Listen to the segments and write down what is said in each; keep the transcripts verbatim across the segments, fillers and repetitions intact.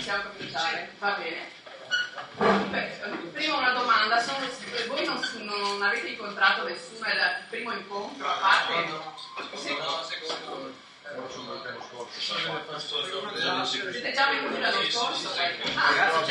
possiamo cominciare? Va bene. Beh, prima una domanda, sono, voi non, non avete incontrato nessuno, è il primo incontro a parte? No, secondo. Siete già venuti l'anno scorso? Ah,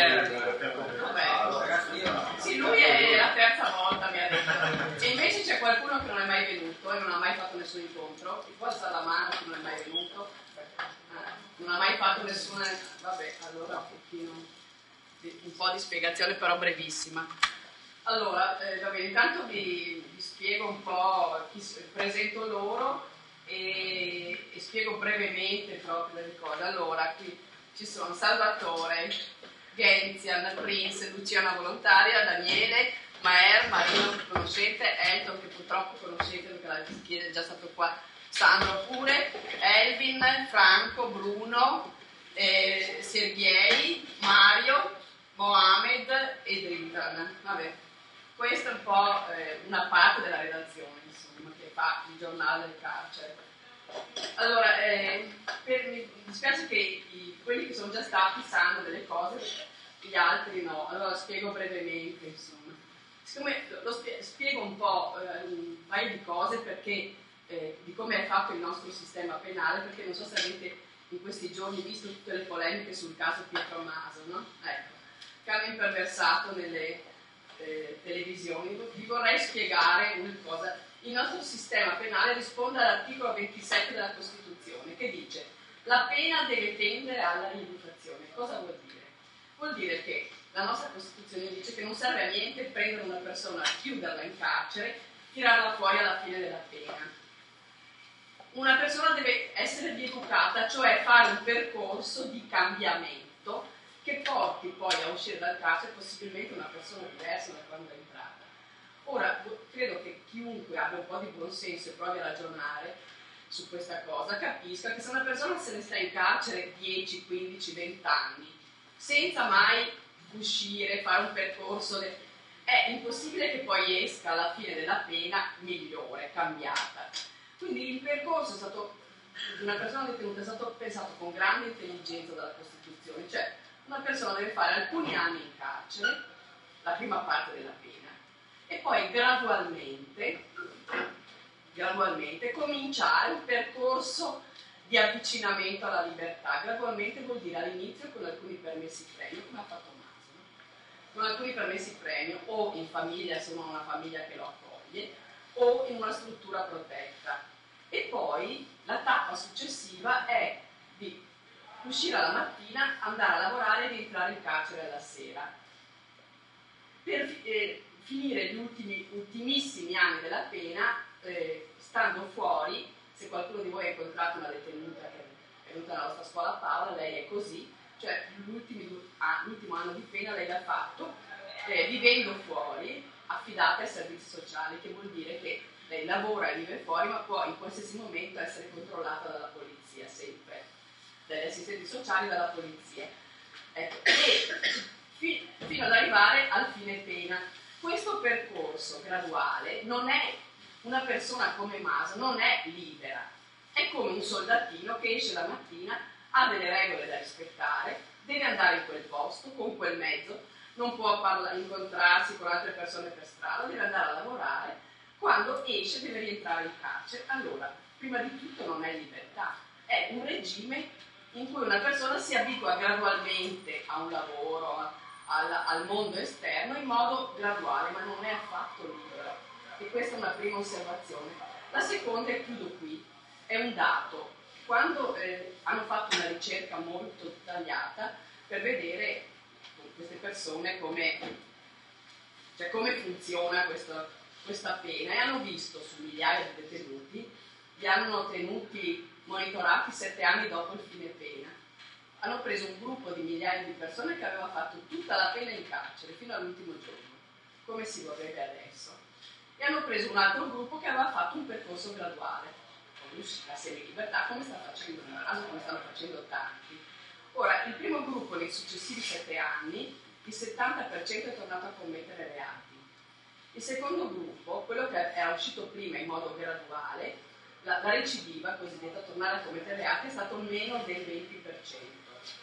vabbè. Sì, lui è la terza volta, mi ha detto. E invece c'è qualcuno che non è mai venuto e non ha mai fatto nessun incontro? Può alzare la mano che non è mai venuto? Non ha mai fatto nessuna... Vabbè, allora un pochino... un po' di spiegazione, però brevissima. Allora, eh, va bene, intanto vi, vi spiego un po', chi, presento loro e, e spiego brevemente proprio le cose. Allora, qui ci sono Salvatore, Genzian, Prince, Luciana Volontaria, Daniele, Maer, Marino che conoscete, Elton che purtroppo conoscete perché la chiede è già stato qua, Sandro pure, Elvin, Franco, Bruno, eh, Sergei, Mario, Mohamed e Drittan. Vabbè, questa è un po' eh, una parte della redazione, insomma, che fa il giornale del carcere. Allora, eh, per, mi dispiace che i, quelli che sono già stati sanno delle cose, gli altri no. Allora spiego brevemente, insomma. Siccome lo spie, spiego un po' eh, un paio di cose perché eh, di come è fatto il nostro sistema penale, perché non so se avete in questi giorni visto tutte le polemiche sul caso Pietro Maso, no? Ecco, che hanno imperversato nelle eh, televisioni. Vi vorrei spiegare una cosa. Il nostro sistema penale risponde all'articolo ventisette della Costituzione che dice: la pena deve tendere alla rieducazione. Cosa vuol dire? Vuol dire che la nostra Costituzione dice che non serve a niente prendere una persona, chiuderla in carcere, tirarla fuori alla fine della pena. Una persona deve essere rieducata, cioè fare un percorso di cambiamento che porti poi a uscire dal carcere possibilmente una persona diversa da quando è entrata. Ora, credo che chiunque abbia un po' di buonsenso e provi a ragionare su questa cosa capisca che se una persona se ne sta in carcere dieci, quindici, venti anni senza mai uscire, fare un percorso, de... è impossibile che poi esca alla fine della pena migliore, cambiata. Quindi il percorso è stato, di una persona detenuta è stato pensato con grande intelligenza dalla Costituzione, cioè una persona deve fare alcuni anni in carcere, la prima parte della pena, e poi gradualmente, gradualmente cominciare un percorso di avvicinamento alla libertà. Gradualmente vuol dire all'inizio con alcuni permessi premio, come ha fatto Maso, no? Con alcuni permessi premio, o in famiglia se uno ha una famiglia che lo accoglie, o in una struttura protetta. E poi la tappa successiva è di uscire alla mattina, andare a lavorare e rientrare in carcere alla sera. Per eh, finire gli ultimi, ultimissimi anni della pena, eh, stando fuori, se qualcuno di voi ha incontrato una detenuta che è venuta nella nostra scuola Paola, lei è così, cioè l'ultimo anno di pena lei l'ha fatto eh, vivendo fuori, affidata ai servizi sociali, che vuol dire che lei lavora e vive fuori, ma può in qualsiasi momento essere controllata dalla polizia, sempre, dagli assistenti sociali e dalla polizia. Ecco, e fi, fino ad arrivare al fine pena. Questo percorso graduale non è una persona come Maso, non è libera, è come un soldatino che esce la mattina, ha delle regole da rispettare, deve andare in quel posto, con quel mezzo, non può parla- incontrarsi con altre persone per strada, deve andare a lavorare, quando esce deve rientrare in carcere. Allora, prima di tutto non è libertà, è un regime in cui una persona si abitua gradualmente a un lavoro, a, al, al mondo esterno in modo graduale, ma non è affatto libero. E questa è una prima osservazione. La seconda, e chiudo qui, è un dato. Quando eh, hanno fatto una ricerca molto dettagliata per vedere con queste persone come, cioè come funziona questa, questa pena, e hanno visto su migliaia di detenuti, li hanno tenuti monitorati sette anni dopo il fine pena. Hanno preso un gruppo di migliaia di persone che aveva fatto tutta la pena in carcere fino all'ultimo giorno, come si vorrebbe adesso, e hanno preso un altro gruppo che aveva fatto un percorso graduale, con la semilibertà, come sta facendo Maso, come stanno facendo tanti. Ora, il primo gruppo nei successivi sette anni, il settanta per cento è tornato a commettere reati. Il secondo gruppo, quello che era uscito prima in modo graduale, la, la recidiva, cosiddetta tornare a commettere reati, è stato meno del venti per cento.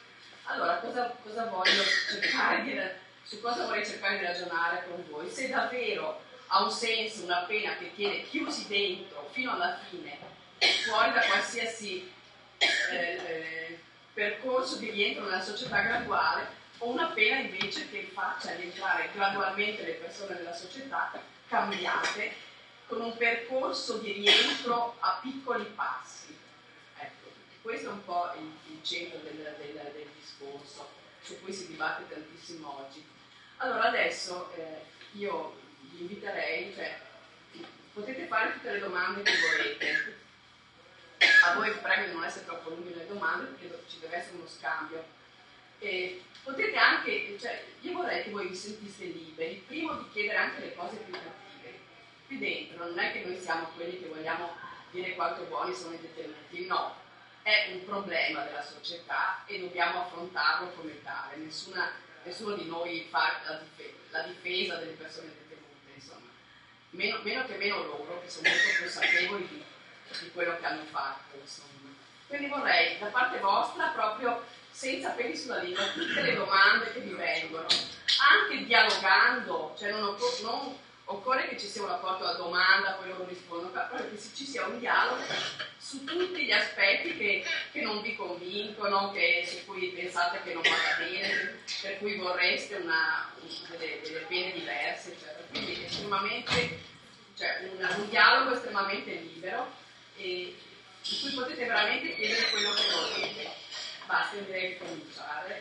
Allora, cosa, cosa voglio cercare di, su cosa vorrei cercare di ragionare con voi? Se davvero ha un senso una pena che tiene chiusi dentro fino alla fine, fuori da qualsiasi eh, eh, percorso di rientro nella società graduale, o una pena invece che faccia rientrare gradualmente le persone nella società cambiate con un percorso di rientro a piccoli passi. Ecco, questo è un po' il, il centro del, del, del discorso su cui si dibatte tantissimo oggi. Allora adesso eh, io vi inviterei, cioè, potete fare tutte le domande che volete. A voi prego di non essere troppo lunghi nelle domande perché ci deve essere uno scambio. E potete anche, cioè, io vorrei che voi vi sentiste liberi, primo di chiedere anche le cose più cattive. Qui dentro non è che noi siamo quelli che vogliamo dire quanto buoni sono i detenuti, no, è un problema della società e dobbiamo affrontarlo come tale. Nessuna, nessuno di noi fa la difesa, la difesa delle persone detenute, insomma, meno, meno che meno loro, che sono molto consapevoli di, di quello che hanno fatto, insomma. Quindi vorrei da parte vostra proprio, senza peli sulla lingua, tutte le domande che vi vengono, anche dialogando, cioè non, occ- non occorre che ci sia un rapporto alla domanda, poi loro rispondono, ma proprio che ci sia un dialogo su tutti gli aspetti che, che non vi convincono, che, su cui pensate che non vada bene, per cui vorreste una, delle, delle pene diverse, eccetera. Quindi estremamente, cioè un, un dialogo estremamente libero e in cui potete veramente chiedere quello che volete. Basta, direi di cominciare.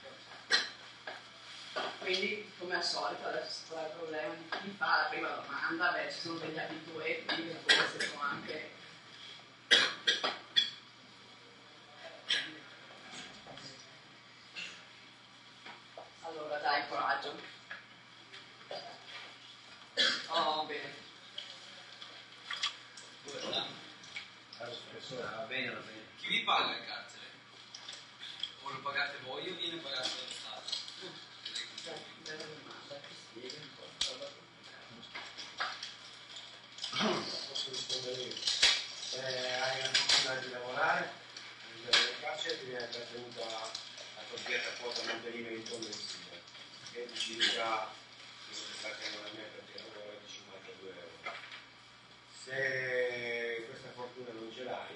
Quindi, come al solito, adesso si farà il problema di chi fa la prima domanda. Beh, ci sono degli abitué, quindi forse sono anche... Allora, dai, coraggio. Oh, bene. Va bene, va bene. Chi vi paga il carcere? O lo pagate voi o viene pagato dallo Stato? Bella domanda, ti spieghi un po'. Posso rispondere io? Eh, hai la possibilità di lavorare all'interno del carcere, ti viene trattenuta la cosiddetta quota mantenimento mensile, che è circa, se non sa che non è mia perché lavora, di cinquantadue euro. Se questa fortuna non ce l'hai,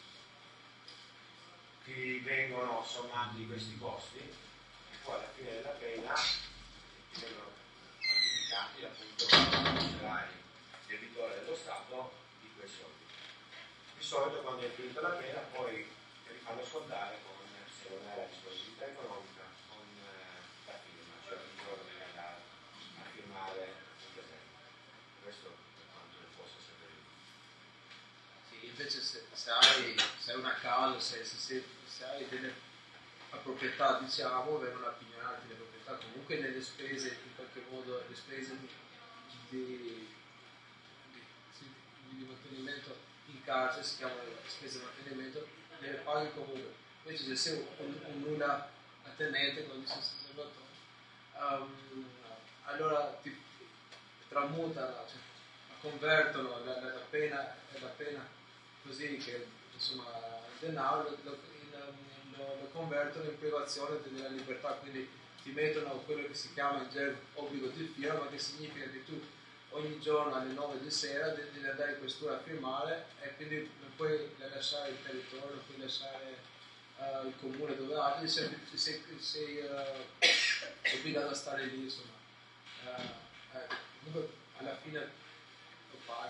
ti vengono sommati questi costi e poi alla fine della pena ti vengono quantificati appunto quando sarai debitore dello Stato di quei soldi. Di solito quando hai finito la pena poi ti rifanno scontare con, se non hai la disponibilità economica, con eh, la firma, cioè il giorno devi andare a firmare un presente. Questo per quanto ne posso sapere. Sì, invece se, se, hai, se hai una casa, se, se, se hai delle proprietà, diciamo, vengono appignate le proprietà, comunque nelle spese, in qualche modo, le spese di, di, di, di mantenimento in carcere, si chiamano spese di mantenimento, le paghi comunque. Invece se sei un, un nulla attenente, come dice il sacerdote, um, allora ti tramutano, cioè, convertono la, la, la pena la pena così che insomma il denaro lo, lo, lo, lo convertono in privazione della libertà, quindi ti mettono quello che si chiama in gergo obbligo di firma, che significa che tu ogni giorno alle nove di sera devi andare in questura a firmare e quindi non puoi lasciare il territorio, non puoi lasciare uh, il comune dove abiti, sei, sei, sei uh, obbligato a stare lì, insomma. Uh, eh, comunque alla fine lo paghi.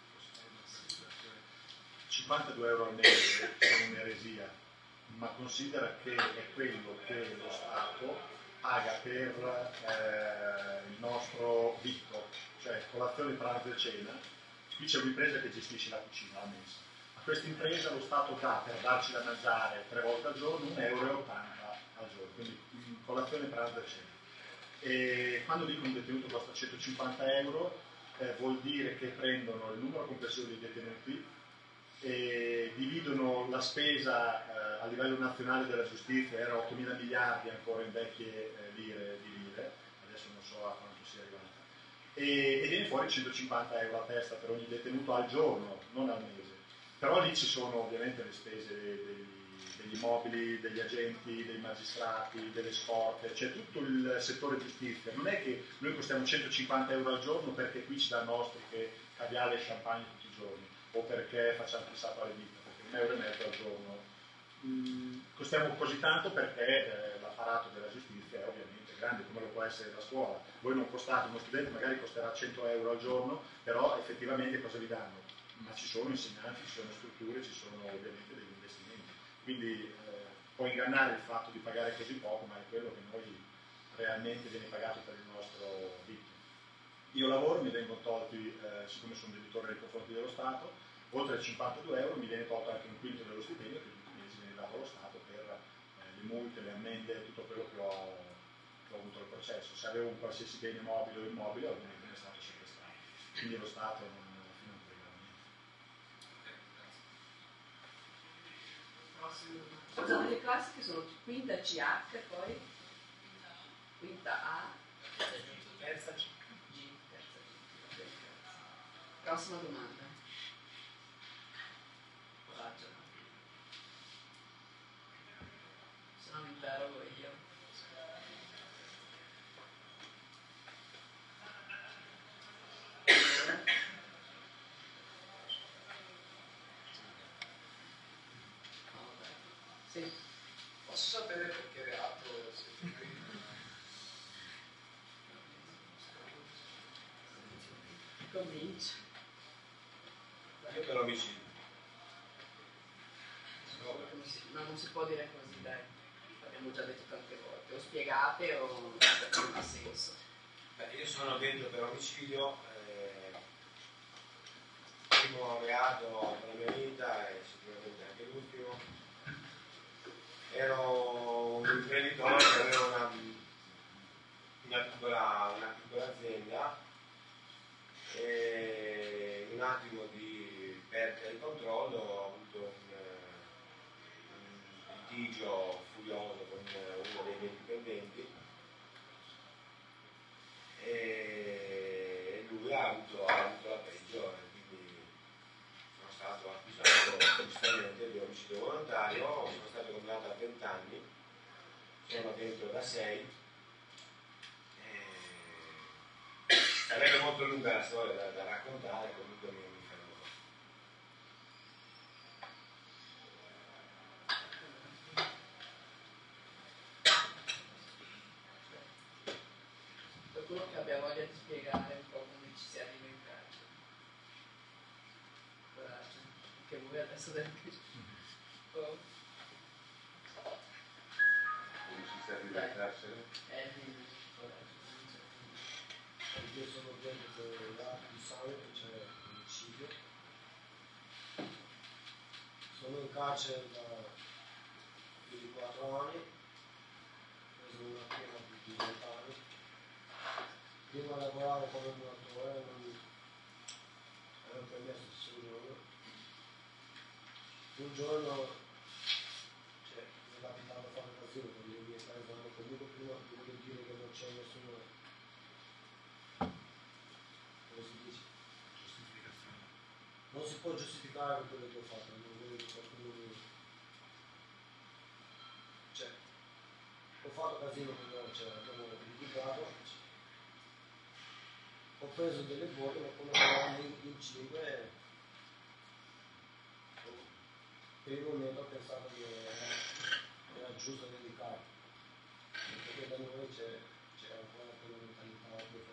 cinquantadue euro al mese è un'eresia, ma considera che è quello che lo Stato paga per eh, il nostro vitto, cioè colazione, pranzo e cena. Qui c'è un'impresa che gestisce la cucina, la mensa. A questa impresa lo Stato dà per darci da mangiare tre volte al giorno un euro e ottanta al giorno, quindi colazione, pranzo e cena. E quando dico un detenuto costa centocinquanta euro, eh, vuol dire che prendono il numero complessivo di detenuti e dividono la spesa eh, a livello nazionale della giustizia, era ottomila miliardi ancora in vecchie eh, lire di lire, adesso non so a quanto sia arrivata, e, e viene fuori centocinquanta euro a testa per ogni detenuto al giorno, non al mese. Però lì ci sono ovviamente le spese degli, degli immobili degli agenti, dei magistrati, delle scorte, c'è tutto il settore giustizia. Non è che noi costiamo centocinquanta euro al giorno perché qui ci danno ostriche, caviale e champagne tutti i giorni, o perché facciamo chissà quale vita, perché un euro e mezzo al giorno. Mm, costiamo così tanto perché eh, l'apparato della giustizia è ovviamente grande, come lo può essere la scuola. Voi non costate, uno studente magari costerà cento euro al giorno, però effettivamente cosa vi danno? Ma ci sono insegnanti, ci sono strutture, ci sono ovviamente degli investimenti. Quindi eh, può ingannare il fatto di pagare così poco, ma è quello che noi realmente viene pagato per il nostro vitto. Io lavoro, mi vengono tolti, eh, siccome sono debitore nei confronti dello Stato, oltre ai cinquantadue euro mi viene tolto anche un quinto dello stipendio che tutti i mesi viene dato allo Stato per eh, le multe, le ammende, tutto quello che ho, che ho avuto al processo. Se avevo un qualsiasi bene mobile o immobile, ovviamente mi è stato sequestrato. Quindi lo Stato non, alla fine non frega niente. Scusate, le classi che sono quinta C H, poi quinta A, Terza C. G, terza G. Prossima domanda. Coraggio. Se no mi interrogo io. Sì. Posso sapere perché reato siete qui? Comincia. Io per omicidio. No, non si può dire così, dai. L'abbiamo già detto tante volte. O spiegate o non ha senso. Beh, io sono dentro per omicidio, eh, primo reato della mia vita e sicuramente anche l'ultimo. Ero un imprenditore che aveva una, una, piccola, una piccola azienda e in un attimo di perdita di controllo ho avuto un, un litigio furioso con uno dei miei dipendenti e lui ha avuto, ha avuto la peggio e quindi sono stato accusato giustamente di omicidio volontario, sono stato condannato a venti anni, sono dentro da sei. Sarebbe molto lunga la storia da, da raccontare, comunque mi, mi fermo qua. Qualcuno che abbia voglia di spiegare un po' come ci si arriva in carcere. Coraggio, che voi adesso deve oh. Come si sta arrivando in carcere? Eh, di coraggio. Io sono dentro l'atto di sangue, c'è omicidio. Sono in carcere da più di quattro anni, ho preso una pena di venti anni. Prima lavoravo come muratore, non ero permesso solo. Un giorno cioè, mi è capitato a fare un casino con le mie paesane, comunque prima devo dire che non c'è nessuno. Come si dice? Giustificazione. Non si può giustificare quello che ho fatto, non voglio che qualcuno mi... Cioè, ho fatto casino con loro, cioè, abbiamo litigato, ho preso delle botte, ma come eravamo in, in cinque, per il momento ho pensato che era, era giusto dedicare, perché da noi c'è, c'è ancora quella mentalità che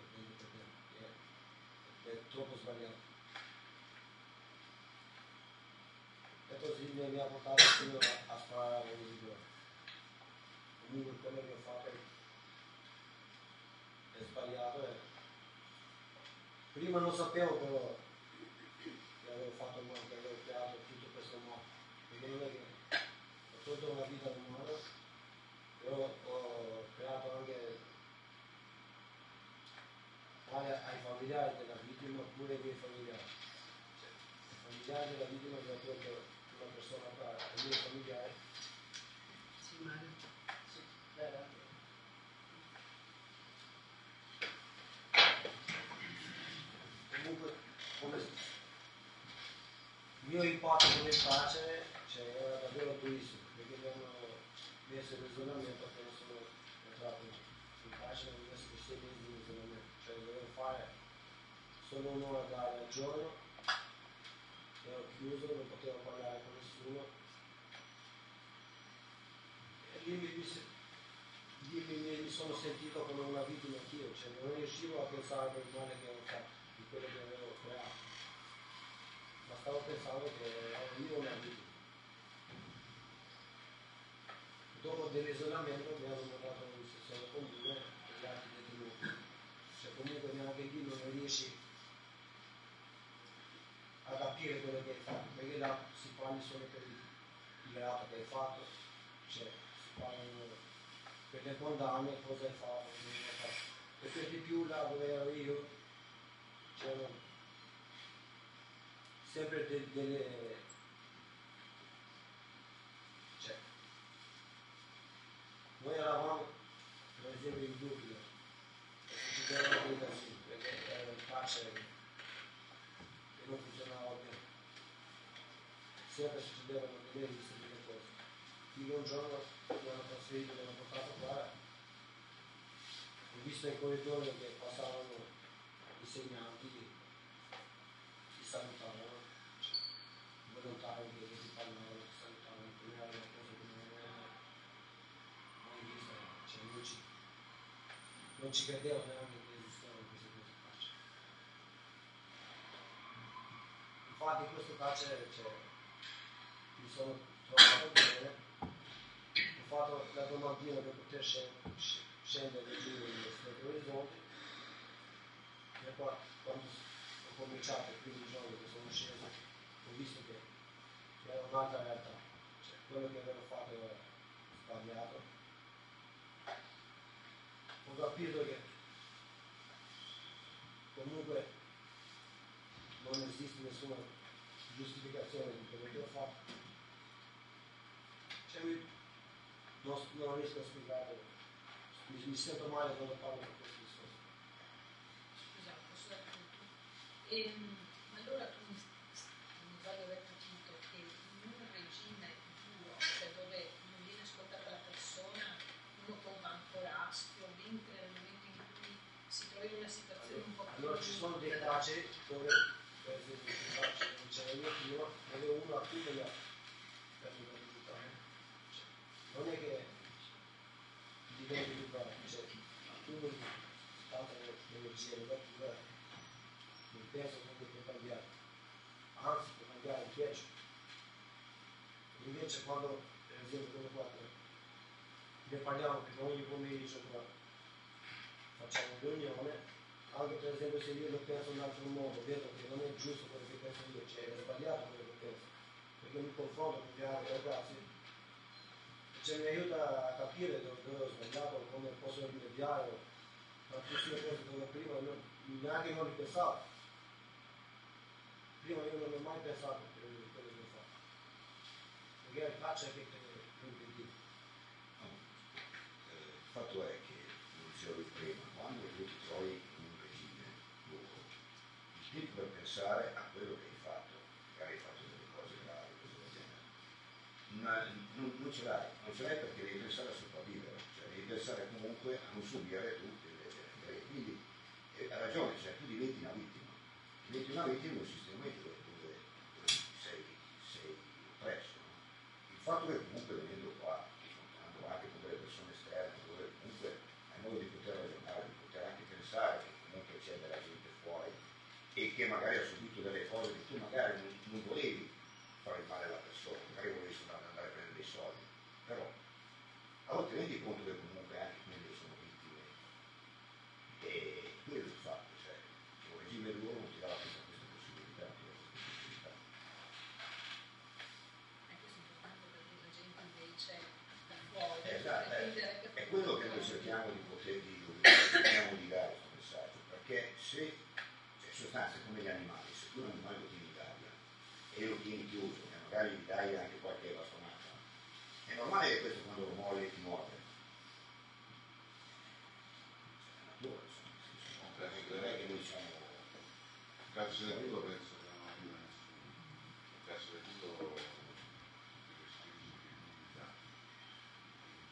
è troppo sbagliato. E così mi ha portato fino a, a sparare ogni giorno. Comunque quello che ho fatto è sbagliato. E prima non sapevo però che avevo fatto male, che avevo creato tutto questo male. Perché non è che ho tolto una vita umana, però ho creato anche male ai familiari della vittima, pure ai miei familiari. Cioè, i familiari della vittima che ha tolto una persona qua, ai miei familiari. Sì, Mario. Sì, beh, Comunque, come il mio impatto con il carcere cioè, era davvero durissimo, perché messo in isolamento appena sono entrato in carcere, ho messo per sei mesi in isolamento, cioè dovevo fare solo un'ora d'aria al giorno, ero chiuso, non potevo parlare con nessuno e lì mi, lì mi, mi sono sentito come una vittima anch'io, cioè non riuscivo a pensare del male che avevo fatto, di quello che avevo creato, ma stavo pensando che ero io una vittima. Dopo dell'isolamento mi hanno mandato in sezione comune e gli altri detenuti, cioè comunque neanche lì non riesci a capire quello che hai fatto, perché là si parla solo per il reato che hai fatto, cioè si parlano per le condanne, cosa hai fatto, cosa non hai fatto. E per di più là dove ero io c'erano sempre de- delle cioè noi eravamo per esempio in Dublino e succedevano dei casini perché era il carcere che non funzionava bene, sempre succedevano delle risse e delle cose. Fino a un giorno mi hanno trasferito, mi hanno portato qua, ho visto in corridoio che passavano i segnanti, si salutavano, cioè, i volontari che si parlavano, si salutavano, non era una cosa che non avevo mai visto, cioè non ci, non ci credevo neanche che esistevano queste cose qua. Infatti in questo carcere cioè, mi sono trovato bene, ho fatto la domattina per poter scendere giù nello stretto orizzonte e poi quando ho cominciato il primo giorno che sono sceso ho visto che era un'altra realtà, cioè quello che avevo fatto era sbagliato, ho capito che comunque non esiste nessuna giustificazione di quello che ho fatto, cioè, non, non riesco a spiegare, mi, mi sento male quando parlo di queste cose. Scusa, posso dare tutto? Ehm, allora tu mi, mi pare di aver capito che in un regime duro, cioè dove non viene ascoltata la persona, uno compra ancora astio, mentre nel momento in cui si trova in una situazione un po' più... Allora ci sono dei carceri dove, per esempio, in carcere non c'era io prima, dove uno accumula per l'università. Cioè, non è che diventi libero, cioè accumuli tanta energia negativa, non penso che puoi cambiare, anzi puoi cambiare in peggio. Invece quando, per esempio, come qua, ne parliamo perché ogni pomeriggio qua facciamo una riunione, anche per esempio se io lo penso in un altro modo, vedo che non è giusto quello che penso io, cioè è sbagliato quello che penso, perché mi confronto con gli altri ragazzi, cioè mi aiuta a capire dove, dove ho sbagliato, come posso rimediare, tantissime cose dove prima non, neanche non li pensavo. Prima io non ho mai pensato per quello che ho fatto, perché è il faccia che ti impedisce. Il fatto è che, come dicevo prima, quando tu ti trovi in un regime duro, il tempo per pensare a quello che hai fatto, magari hai fatto delle cose gravi, cose del genere, ma non, non ce l'hai, non ce l'hai perché devi pensare a sopravvivere, cioè devi pensare comunque a non subire tutte le cose. Quindi eh, ha ragione, cioè tu diventi una vittima, diventi una vittima di un sistema dove, dove, dove sei, sei oppresso. No? Il fatto che comunque venendo qua, confrontando anche con delle persone esterne, dove comunque hai modo di poter ragionare, di poter anche pensare che comunque c'è della gente fuori e che magari ha subito delle cose che tu magari non, non volevi fare male alla persona, magari volevi soltanto andare a prendere dei soldi, però a volte rendi conto che comunque anche quelle sono vittime e quello è il fatto, cioè che un regime duro non ti dava questa, questa possibilità, ti dava questa possibilità. E questo è importante perché la gente invece da fuori Esatto, pretendere che è quello che noi cerchiamo di poter di, cerchiamo di dare questo messaggio, perché se, cioè in sostanza è come gli animali, se tu un animale lo tieni in gabbia e lo tieni chiuso e magari gli dai anche qualche bastonata, è normale che questo quando lo molli ti morde. Cioè, è natura, insomma, non è che noi siamo... Il carcere duro penso che non aiuta nessuno. Il carcere duro deve spingere di comunità.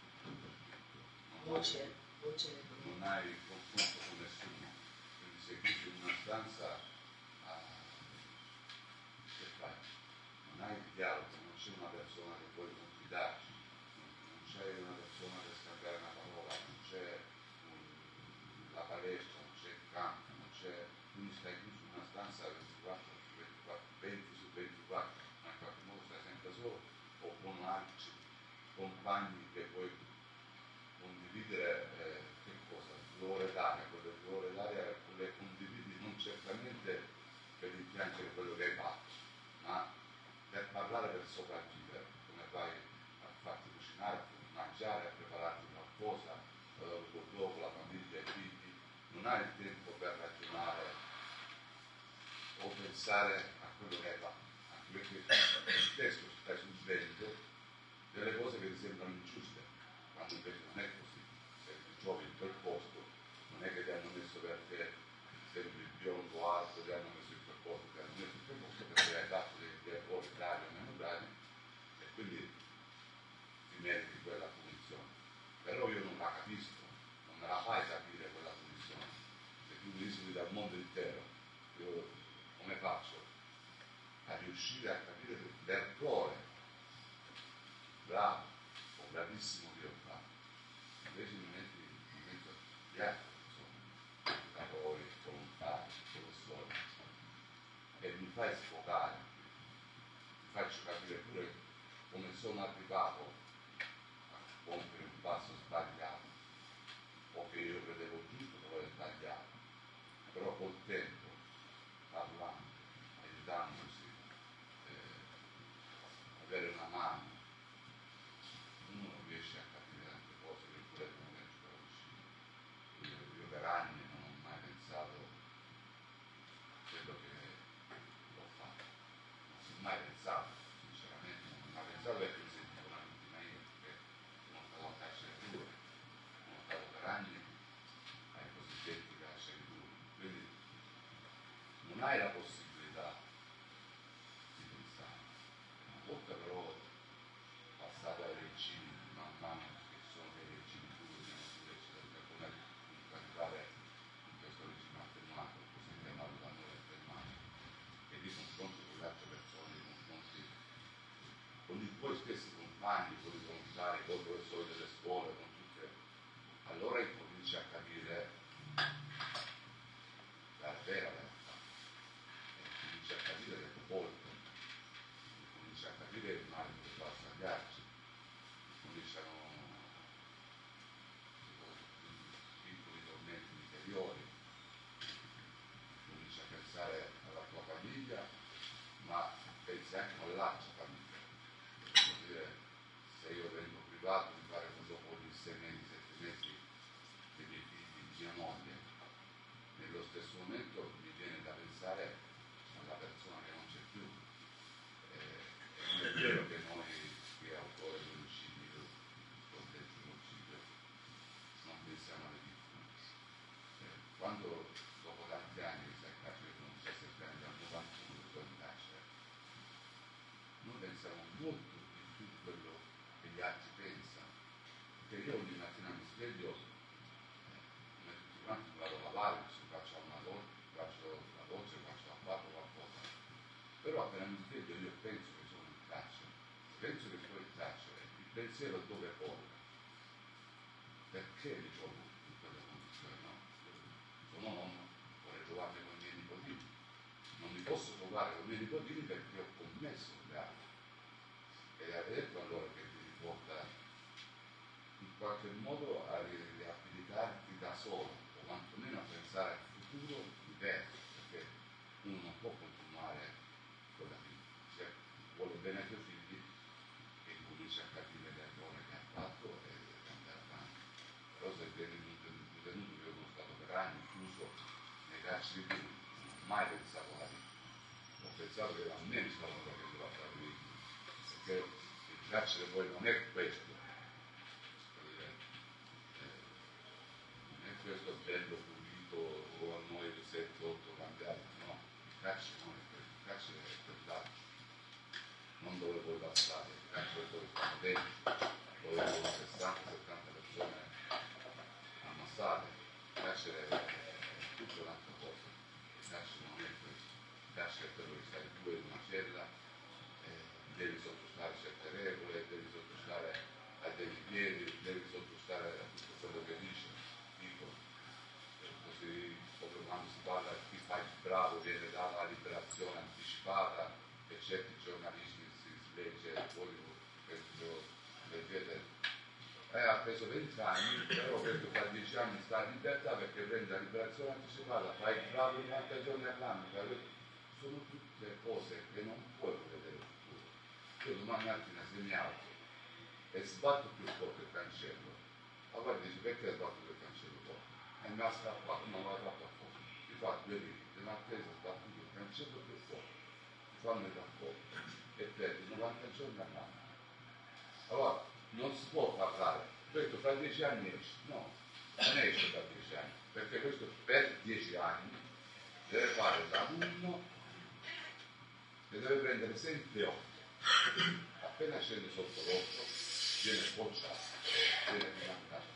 voce, voce. Non hai il confronto con nessuno, quindi sei chiuso in una stanza, a... che fai? Non hai il dialogo, non c'è una persona che puoi confidarci, non c'è una persona per scambiare una parola, non c'è un... la palestra, non c'è il campo, non c'è... quindi stai chiuso in una stanza ventiquattro su ventiquattro, venti su ventiquattro, ma in qualche modo stai sempre solo o con altri compagni che puoi condividere eh, che cosa? Due ore d'aria, quelle due ore d'aria le condividi non certamente per rimpiangere quello che hai fatto, ma per parlare, per sopravvivere, come fai a farti cucinare, a mangiare, a prepararti qualcosa, eh, dopo la famiglia, i figli, non hai il tempo per ragionare o pensare a quello che hai fatto, anche perché spesso stai subendo delle cose che ti sembrano ingiuste, quando invece non è così. Se ti trovi in quel posto, non è che ti hanno messo perché sembri biondo alto, ti hanno messo in quel posto, ti hanno messo in quel posto perché hai fatto degli errori gravi o meno gravi e quindi ti meriti quella punizione. Però io non la capisco, non me la fai capire quella punizione. Se tu mi dici dal mondo intero, io come faccio a riuscire a capire l'errore bravo o bravissimo che ho fatto? Invece mi metti in mezzo agli altri, insomma, lavori, volontari, professori, e mi fai sfogare, mi faccio capire pure come sono arrivato a compiere un passo sbagliato, o che io credevo giusto però è sbagliato, però col tempo, parlando, aiutandosi, eh, avere una mano, uno non riesce a capire tante cose che pure non è più vicino. Io, io per anni non ho mai pensato quello che l'ho fatto, non ho mai pensato, sinceramente, non ho mai pensato perché mi sentivo una vittima io, perché sono stato a carcere duro, sono stato per anni ai cosiddetti carceri duri, quindi non hai la possibilità di pensare. Una volta però passato ai regimi, man mano che sono dei regimi duri, eccetera, come arrivare in questo regime attenuato, così chiamato da noi attenuato, e di confronto con le altre persone, di confronti con i tuoi stessi compagni, con i volontari, con i professori delle scuole, con tutte, allora incominci a capire la vera realtà, e cominci a capire le volte, cominci a capire il male che fa sbagliarci, cominciano piccoli tormenti interiori, cominci a pensare alla tua famiglia, ma pensi anche all'altra famiglia. Vuol dire, se io vengo privato di fare dopo gli sei mesi, sette mesi dei miei figli, di mia moglie, nello stesso momento mi viene da pensare alla persona che non c'è più. Eh, non è vero che noi, che autore di omicidio, contenti di omicidio, non pensiamo alle vittime. Eh, quando dopo tanti anni sei in carcere, con diciassette anni, dal novantuno che sono in carcere, noi pensiamo molto di più di quello che gli altri pensano. Perché io ogni mattina mi sveglio, eh, come tutti quanti, mi vado a lavare, mi faccio una doccia, faccio la doccia, faccio la fatto qualcosa. Però appena mi sveglio io penso che sono in carcere, penso che sono in carcere, il pensiero dove corre? Perché mi trovo in quelle condizioni? No? Sono nonno, vorrei trovarmi con i miei nipotini, non mi posso trovare con i miei nipotini perché ho commesso un reato. Ed è detto allora che ti riporta in qualche modo a riabilitarti da solo, o quantomeno a pensare al futuro diverso, perché uno non può continuare con la vita. Se vuole bene ai suoi figli, e comincia a capire l'errore che ha fatto e andare avanti. Però se viene detenuto, io sono stato per anni chiuso nei carceri duri, non ho mai pensato alla vita. Ho pensato che a me mi stavano facendo la fare vita, perché il carcere poi non è questo. Non è questo bello pulito o a noi sette otto cambiati, no, il carcere non è questo, il carcere è quell'altro, non dove puoi passare, il carcere dove stanno dentro, dove sono sessanta settanta persone passate, il carcere è tutta un'altra cosa, il carcere non è questo, il carcere è quello che stai due in una cella, eh, devi sottostare a certe regole, devi sottostare ai devi piedi, devi sottostare a tutto quello che dice, dicono, così come quando si parla di chi fa il bravo viene data la liberazione anticipata e certi giornalisti si legge fuori, penso, leggete. Eh, ha preso venti anni, però questo fa dieci anni sta in libertà perché prende la liberazione anticipata, fa il bravo novanta giorni all'anno, sono tutte cose che non puoi vedere il futuro. Io domani mattina se mi alzo e sbatto più forte il cancello, ma guarda, dici perché hai sbattuto il cancello forte? E mi ha scappato, non l'ha fatto a fuoco. Ti fa due liti, di mattina ho sbattuto il cancello più forte, ti fanno il rapporto e perdi novanta giorni all'anno. Allora, non si può parlare, questo fra dieci anni esce, no, non esce fra dieci anni, perché questo per dieci anni deve fare da uno e deve prendere sempre otto, appena scende sotto l'otto viene bocciato, viene rimandato.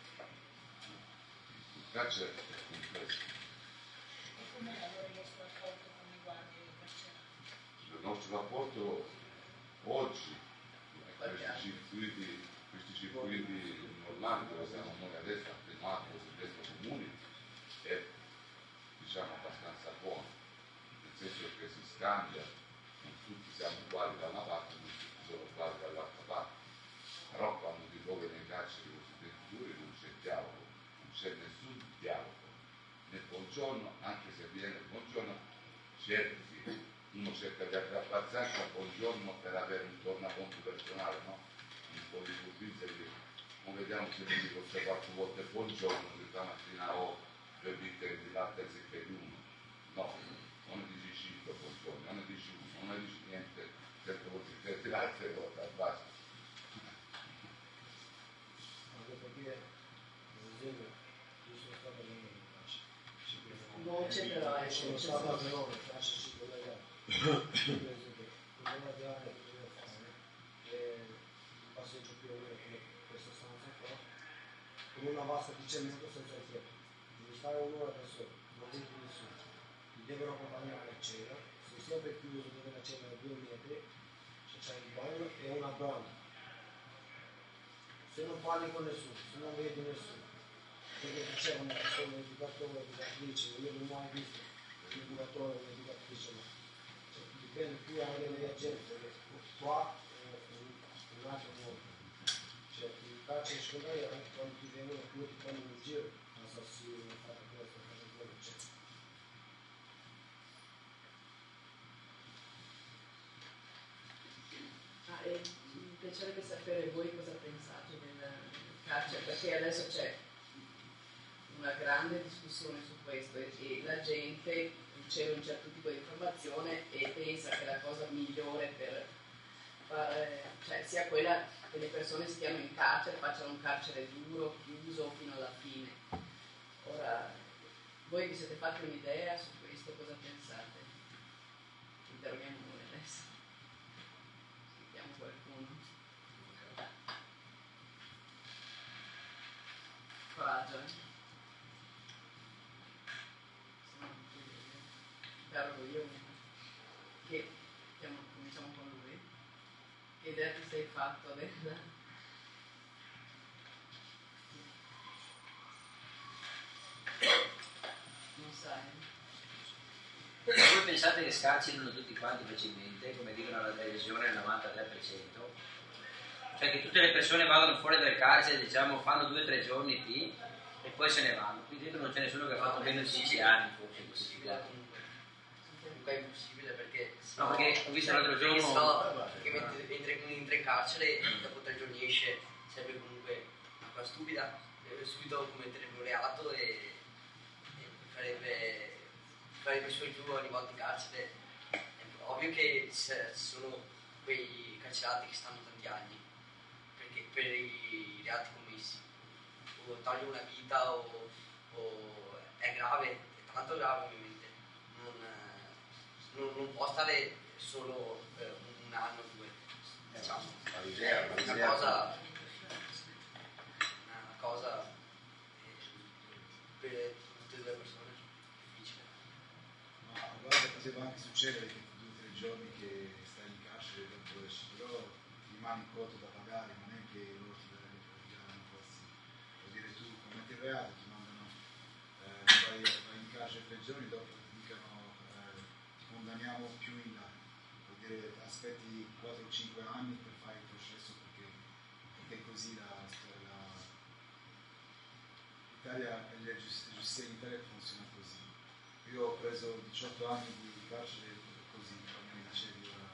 Il carcere è complesso. E com'è allora il vostro rapporto con i guardie carcerari? Il nostro rapporto oggi, questi circuiti, questi circuiti normali dove siamo noi adesso, attenuati, cosiddetto comuni, è diciamo abbastanza buono, nel senso che si scambia, non tutti siamo uguali da una parte, non tutti sono uguali dall'altra parte, però quando ti trovi nei carceri cosiddetti duri non c'è dialogo, non c'è nessun dialogo, nel buongiorno, anche se viene il buongiorno, cerchi, uno cerca di aggrapparsi anche al buongiorno per avere un tornaconto personale, no? Un po' di furbizia di non vediamo se mi dico tre quattro volte buongiorno, se stamattina ho due bicchieri di latte anziché di uno. No, non ne dici cinque buongiorno, non ne dici uno, non ne dici niente, sempre con bicchieri di latte e volta, basta. Anche perché, per esempio, io sono stato a Verona in carcere. Voce però, eh, Sono voce stato a sì. Verona in carcere si collega. Per esempio, una gara che bisogna fare è un passeggio più o meno come questa stanza qua, con una vasca di cemento senza il tetto. Devi stare un'ora da solo, non vedi nessuno. Ti devono accompagnare a cena, sei sempre chiuso dove la cena è due metri, se c'è il bagno e una branda. Se non parli con nessuno, se non vedi nessuno, perché c'è una persona, un educatore, un'educatrice, io non ho mai visto un educatore o un'educatrice, ma cioè, dipende più anche dalla gente, perché qua è un, un altro mondo. Cioè, il carcere secondario anche quando ti vengono più ti prendono in giro, assassino, fate questo, fate quello, eccetera. Ah, e mi piacerebbe sapere voi cosa pensate del, del carcere, perché adesso c'è una grande discussione su questo e, e la gente riceve un certo tipo di informazione e pensa che la cosa migliore per fare, cioè, sia quella che le persone stiano in carcere, facciano un carcere duro, chiuso fino alla fine. Ora, voi vi siete fatti un'idea su questo, cosa pensate? Interroghiamo noi adesso. Sentiamo qualcuno. Coraggio, eh? Se no, perdo io. Che, stiamo, cominciamo con lui. Che idea ti sei fatto del... Non sai? Voi pensate che scarcerino tutti quanti facilmente, come dicono la televisione, il novantatré per cento? Cioè che tutte le persone vadano fuori dal carcere, diciamo, fanno due o tre giorni qui e poi se ne vanno. Qui dentro non c'è nessuno che ha fatto meno di dieci anni, forse, giustificato. Comunque è impossibile perché No, perché ho visto l'altro perché giorno- so che mentre entra, uno entra in carcere e dopo tre giorni esce, serve comunque una cosa stupida, deve subito commettere un reato e, e farebbe, farebbe i suoi tour ogni volta in carcere. È ovvio che se- ci sono quei carcerati che stanno tanti anni perché per i reati commessi, o toglie una vita o, o è grave, è tanto grave ovviamente. Non, non, non può stare solo eh, un anno o due, diciamo. l'idea- È una l'idea- cosa, una cosa eh, anche succedere che due o tre giorni che stai in carcere dopo esci, però rimani in conto da pagare, non è che loro ti daranno costi. Vuol dire, tu commetti il reato, ti mandano, eh, vai, vai in carcere tre giorni, dopo ti dicono eh, ti condanniamo più in là. Vuol dire, aspetti quattro o cinque anni per fare il processo perché, perché così la storia. L'Italia, la giustizia in Italia funziona così. Io ho preso diciotto anni di carcere così, come mi dicevi ora,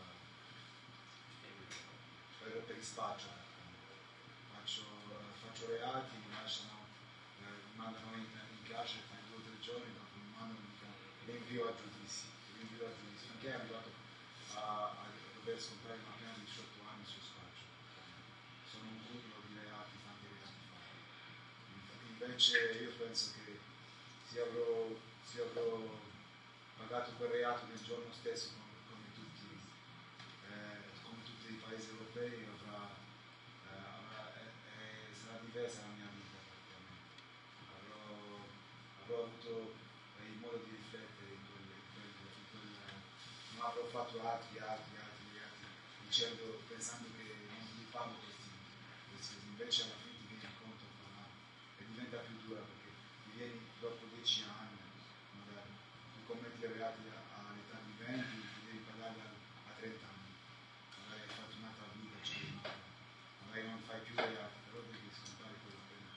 per, per spaccio. Faccio, faccio reati, mi lasciano, eh, mi mandano in, in carcere per due o tre giorni, dopo mi mandano in l'invio a giudizi. L'invio a giudizi. Finché è arrivato a, a dover scontare una pena di diciotto anni su spaccio. Sono un gruppo di reati, tanti reati fatti. Invece io penso che se avrò, se avrò pagato quel reato nel giorno stesso come, come, tutti, eh, come tutti i paesi europei avrà, eh, avrà, eh, eh, sarà diversa la mia vita praticamente. Avrò, avrò avuto eh, il modo di riflettere in quel, in quel, in quel, non avrò fatto altri, altri, altri, altri dicendo, pensando che non li pago questi, questi invece alla fine ti vieni conto e diventa più dura perché ti vieni dopo dieci anni, magari tu commetti i reati all'età di venti, ti devi pagare a, a trenta anni, magari hai fatto un'altra vita, cioè, magari non fai più reati, però devi scontare quella pena.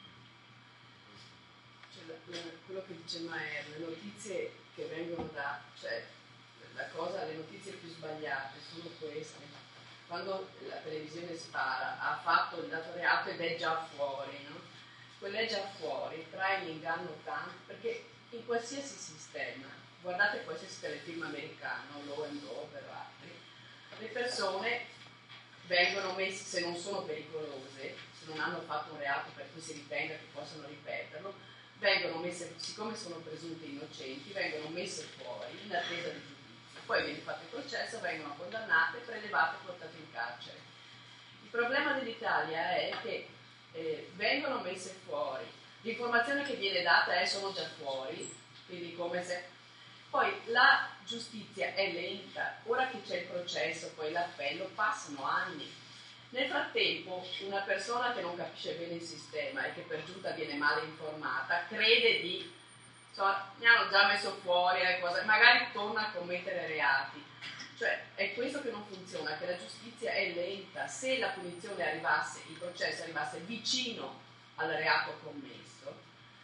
Cioè, la- la- quello che dice Maer, le notizie che vengono da, cioè la cosa, le notizie più sbagliate sono queste. Quando la televisione spara, ha fatto il dato reato ed è già fuori, no? Quella è già fuori, trae in inganno tanto, perché in qualsiasi sistema, guardate qualsiasi telefilm americano, Law and Order o altri, le persone vengono messe, se non sono pericolose, se non hanno fatto un reato per cui si ritenga che possano ripeterlo, vengono messe, siccome sono presunte innocenti, vengono messe fuori in attesa di giudizio. Poi viene fatto il processo, vengono condannate, prelevate e portate in carcere. Il problema dell'Italia è che eh, vengono messe fuori, l'informazione che viene data è sono già fuori, quindi come se... Poi la giustizia è lenta, ora che c'è il processo, poi l'appello, passano anni. Nel frattempo una persona che non capisce bene il sistema e che per giunta viene male informata, crede di, insomma, mi hanno già messo fuori, eh, cosa, magari torna a commettere reati. Cioè è questo che non funziona, che la giustizia è lenta. Se la punizione arrivasse, il processo arrivasse vicino al reato commesso,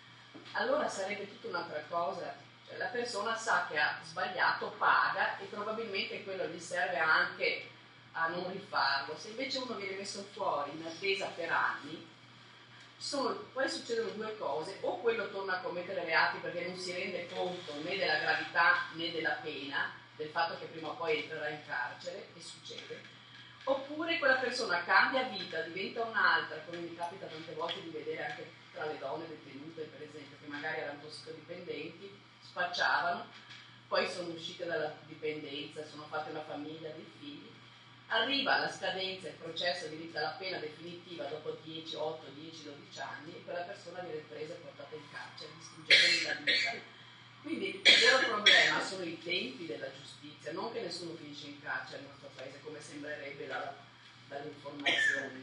allora sarebbe tutta un'altra cosa. Cioè, la persona sa che ha sbagliato, paga e probabilmente quello gli serve anche a non rifarlo. Se invece uno viene messo fuori in attesa per anni, sono, poi succedono due cose: o quello torna a commettere reati perché non si rende conto né della gravità né della pena, del fatto che prima o poi entrerà in carcere, e succede, oppure quella persona cambia vita, diventa un'altra, come mi capita tante volte di vedere anche tra le donne detenute, per esempio, che magari erano tossicodipendenti, spacciavano, poi sono uscite dalla dipendenza, sono fatte una famiglia, dei figli, arriva la scadenza, il processo di vita, la pena definitiva dopo dieci, otto, dieci, dodici anni, e quella persona viene presa e portata in carcere, distruggendo la vita. Quindi il vero problema sono i tempi della giustizia, non che nessuno finisce in carcere nel nostro paese, come sembrerebbe da, dalle informazioni.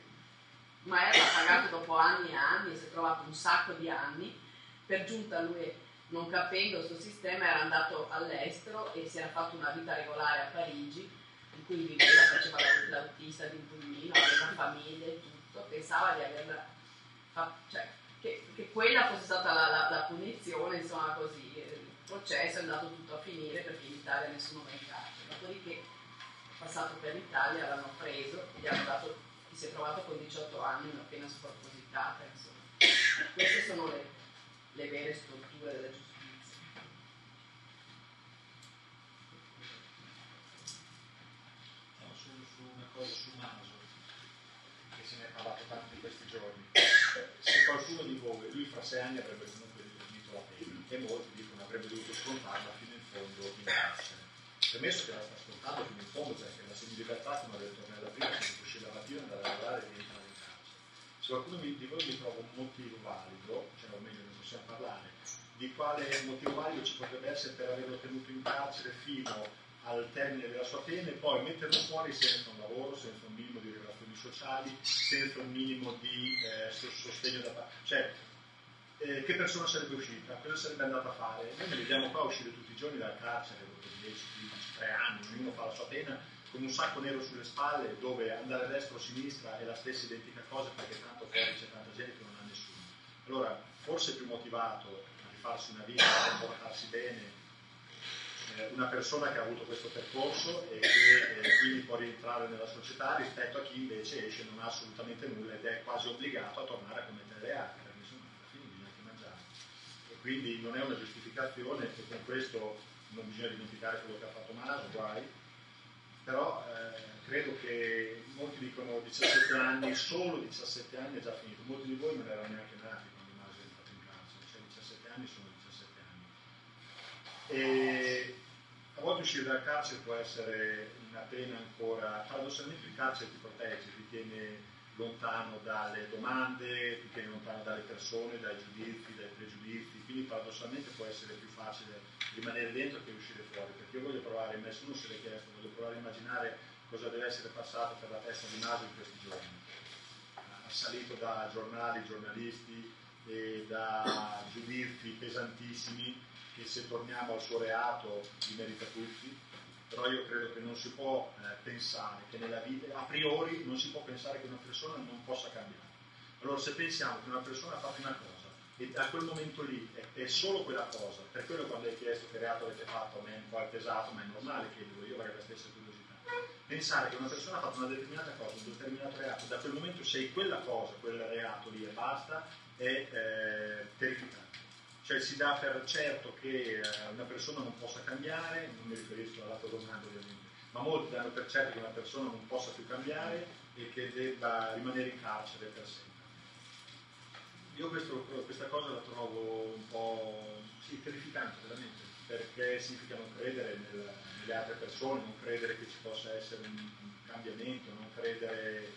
Ma era pagato dopo anni e anni e si è trovato un sacco di anni. Per giunta lui, non capendo questo sistema, era andato all'estero e si era fatto una vita regolare a Parigi, in cui viveva, faceva l'autista di un pulmino, aveva famiglia e tutto, pensava di averla fatta, cioè, che, che quella fosse stata la, la, la punizione, insomma, così. Il processo è andato tutto a finire perché in Italia nessuno va in carcere. Dopodiché, passato per l'Italia, l'hanno preso e gli hanno dato, chi si è trovato con diciotto anni, una pena spropositata, insomma. Queste sono le, le vere strutture della giustizia. No, su, su una cosa su Amazon, che se ne è parlato tanto di questi giorni. Se qualcuno di voi, lui fra sei anni avrebbe comunque finito la pena, e molti dicono avrebbe dovuto scontarla fino in fondo in carcere. Premesso che la sta scontando fino in fondo, perché la semi-libertà, come ha detto nella prima, che uscire dalla mattina, andare a lavorare e rientrare in carcere. Se qualcuno di voi mi trova un motivo valido, cioè o meglio ne possiamo parlare, di quale motivo valido ci potrebbe essere per averlo tenuto in carcere fino al termine della sua pena e poi metterlo fuori senza un lavoro, senza un minimo di relazioni sociali, senza un minimo di eh, sostegno da parte. Cioè, eh, che persona sarebbe uscita? Cosa sarebbe andata a fare? Noi ne vediamo qua uscire tutti i giorni dal carcere, dopo dieci, quindici, tre anni, ognuno fa la sua pena, con un sacco nero sulle spalle, dove andare a destra o a sinistra è la stessa identica cosa, perché tanto fuori c'è tanta gente che non ha nessuno. Allora, forse è più motivato a rifarsi una vita, a comportarsi bene, eh, una persona che ha avuto questo percorso e che eh, quindi può rientrare nella società, rispetto a chi invece esce e non ha assolutamente nulla ed è quasi obbligato a tornare a commettere reati, perché insomma alla fine bisogna anche mangiare. E quindi non è una giustificazione, e con questo non bisogna dimenticare quello che ha fatto Maso, guai, però eh, credo che molti dicono diciassette anni, solo diciassette anni è già finito, molti di voi non erano neanche nati quando Maso è entrato in carcere, cioè diciassette anni sono diciassette anni. E a volte uscire dal carcere può essere una pena ancora, paradossalmente il carcere ti protegge, ti tiene lontano dalle domande, ti tiene lontano dalle persone, dai giudizi, dai pregiudizi, quindi paradossalmente può essere più facile rimanere dentro che uscire fuori, perché io voglio provare, nessuno se l'è chiesto, voglio provare a immaginare cosa deve essere passato per la testa di Maso in questi giorni, assalito da giornali, giornalisti e da giudizi pesantissimi, che se torniamo al suo reato li merita tutti, però io credo che non si può eh, pensare che nella vita, a priori non si può pensare che una persona non possa cambiare. Allora se pensiamo che una persona ha fatto una cosa e a quel momento lì è, è solo quella cosa, per quello quando hai chiesto che reato avete fatto a me un po' è pesato, ma è normale che io avrei la stessa curiosità. Pensare che una persona ha fatto una determinata cosa, un determinato reato, da quel momento sei quella cosa, quel reato lì e basta, è eh, terrificante. Cioè si dà per certo che eh, una persona non possa cambiare, non mi riferisco alla tua domanda ovviamente, ma molti danno per certo che una persona non possa più cambiare e che debba rimanere in carcere per sempre. Io questo, questa cosa la trovo un po' sì, terrificante veramente, perché significa non credere nel, nelle altre persone, non credere che ci possa essere un, un cambiamento, non credere...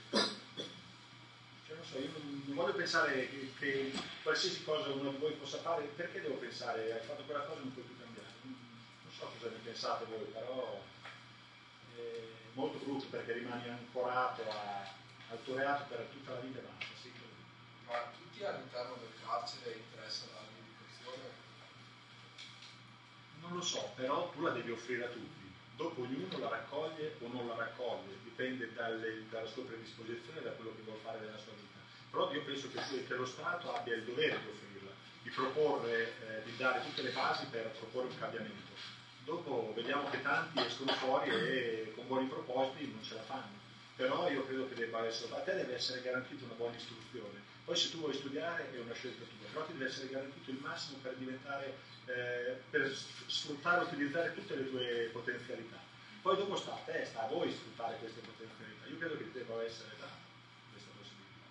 Cioè, non so, io non, non voglio pensare che, che qualsiasi cosa uno di voi possa fare, perché devo pensare, hai fatto quella cosa e non puoi più cambiare? Non, non so cosa ne pensate voi, però è molto brutto perché rimani ancorato a, al tuo reato per tutta la vita e basta. Sì, ma tutti all'interno del carcere interessa la riedificazione? Non lo so, però tu la devi offrire a tutti. Dopo ognuno la raccoglie o non la raccoglie, dipende dalle, dalla sua predisposizione e da quello che vuole fare della sua vita. Però io penso che, che lo Stato abbia il dovere di offrirla, di proporre, eh, di dare tutte le basi per proporre un cambiamento. Dopo vediamo che tanti escono fuori e con buoni propositi non ce la fanno. Però io credo che debba essere, a te deve essere garantita una buona istruzione. Poi se tu vuoi studiare è una scelta tua, però ti deve essere garantito il massimo per diventare, eh, per sfruttare e utilizzare tutte le tue potenzialità. Poi dopo sta a te, sta a voi sfruttare queste potenzialità. Io credo che debba essere data questa possibilità.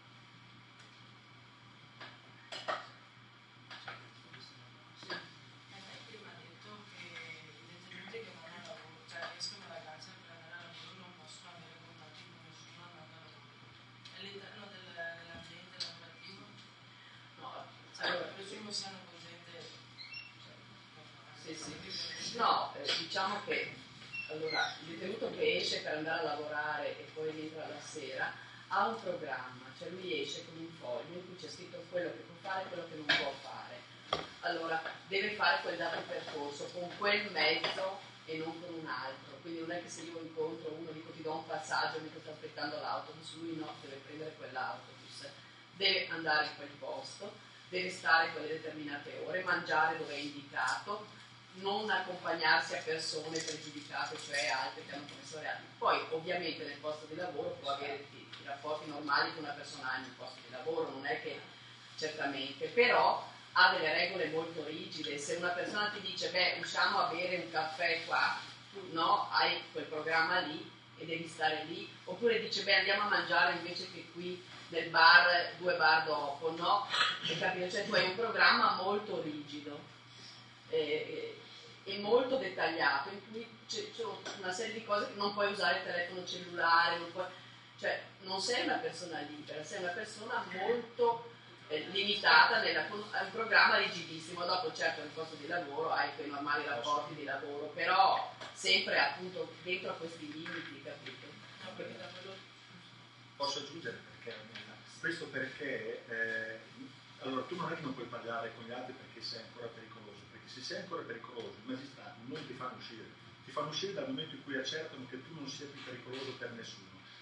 Hai prima detto che i detenuti che vanno a lavoro, cioè escono dalla carcere per andare a lavoro, non possono avere contatti con nessuno andando a lavoro. All'interno del, dell'ambiente lavorativo? No, cioè, allora, presumo siano con gente... Sì, sì. No, eh, diciamo che allora, il detenuto che esce per andare a lavorare e poi rientra la sera ha un programma, cioè lui esce con un foglio in cui c'è scritto quello che può fare e quello che non può fare. Allora, deve fare quel dato percorso con quel mezzo e non con un altro. Quindi non è che se io incontro uno dico ti do un passaggio mentre sto aspettando l'autobus, lui no, deve prendere quell'autobus, deve andare in quel posto, deve stare quelle determinate ore, mangiare dove è indicato, non accompagnarsi a persone pregiudicate, cioè altre che hanno commesso reati. Poi ovviamente nel posto di lavoro può avere i, i rapporti normali che una persona ha nel posto di lavoro, non è che certamente, però ha delle regole molto rigide. Se una persona ti dice beh usciamo a bere un caffè qua, tu no, hai quel programma lì e devi stare lì, oppure dice beh andiamo a mangiare invece che qui nel bar due bar dopo, no? E capire, cioè tu hai un programma molto rigido e, e molto dettagliato in cui c'è, c'è una serie di cose che non puoi usare il telefono cellulare, non puoi, cioè non sei una persona libera, sei una persona molto eh, limitata nella, a un programma rigidissimo. Dopo certo nel posto di lavoro hai i tuoi normali rapporti di lavoro, però sempre appunto dentro a questi limiti, capito? No, perché da quello... Posso aggiungere perché? Questo perché eh, allora tu non è che non puoi parlare con gli altri perché sei ancora pericoloso, perché se sei ancora pericoloso i magistrati non ti fanno uscire, ti fanno uscire dal momento in cui accertano che tu non sia più pericoloso per nessuno.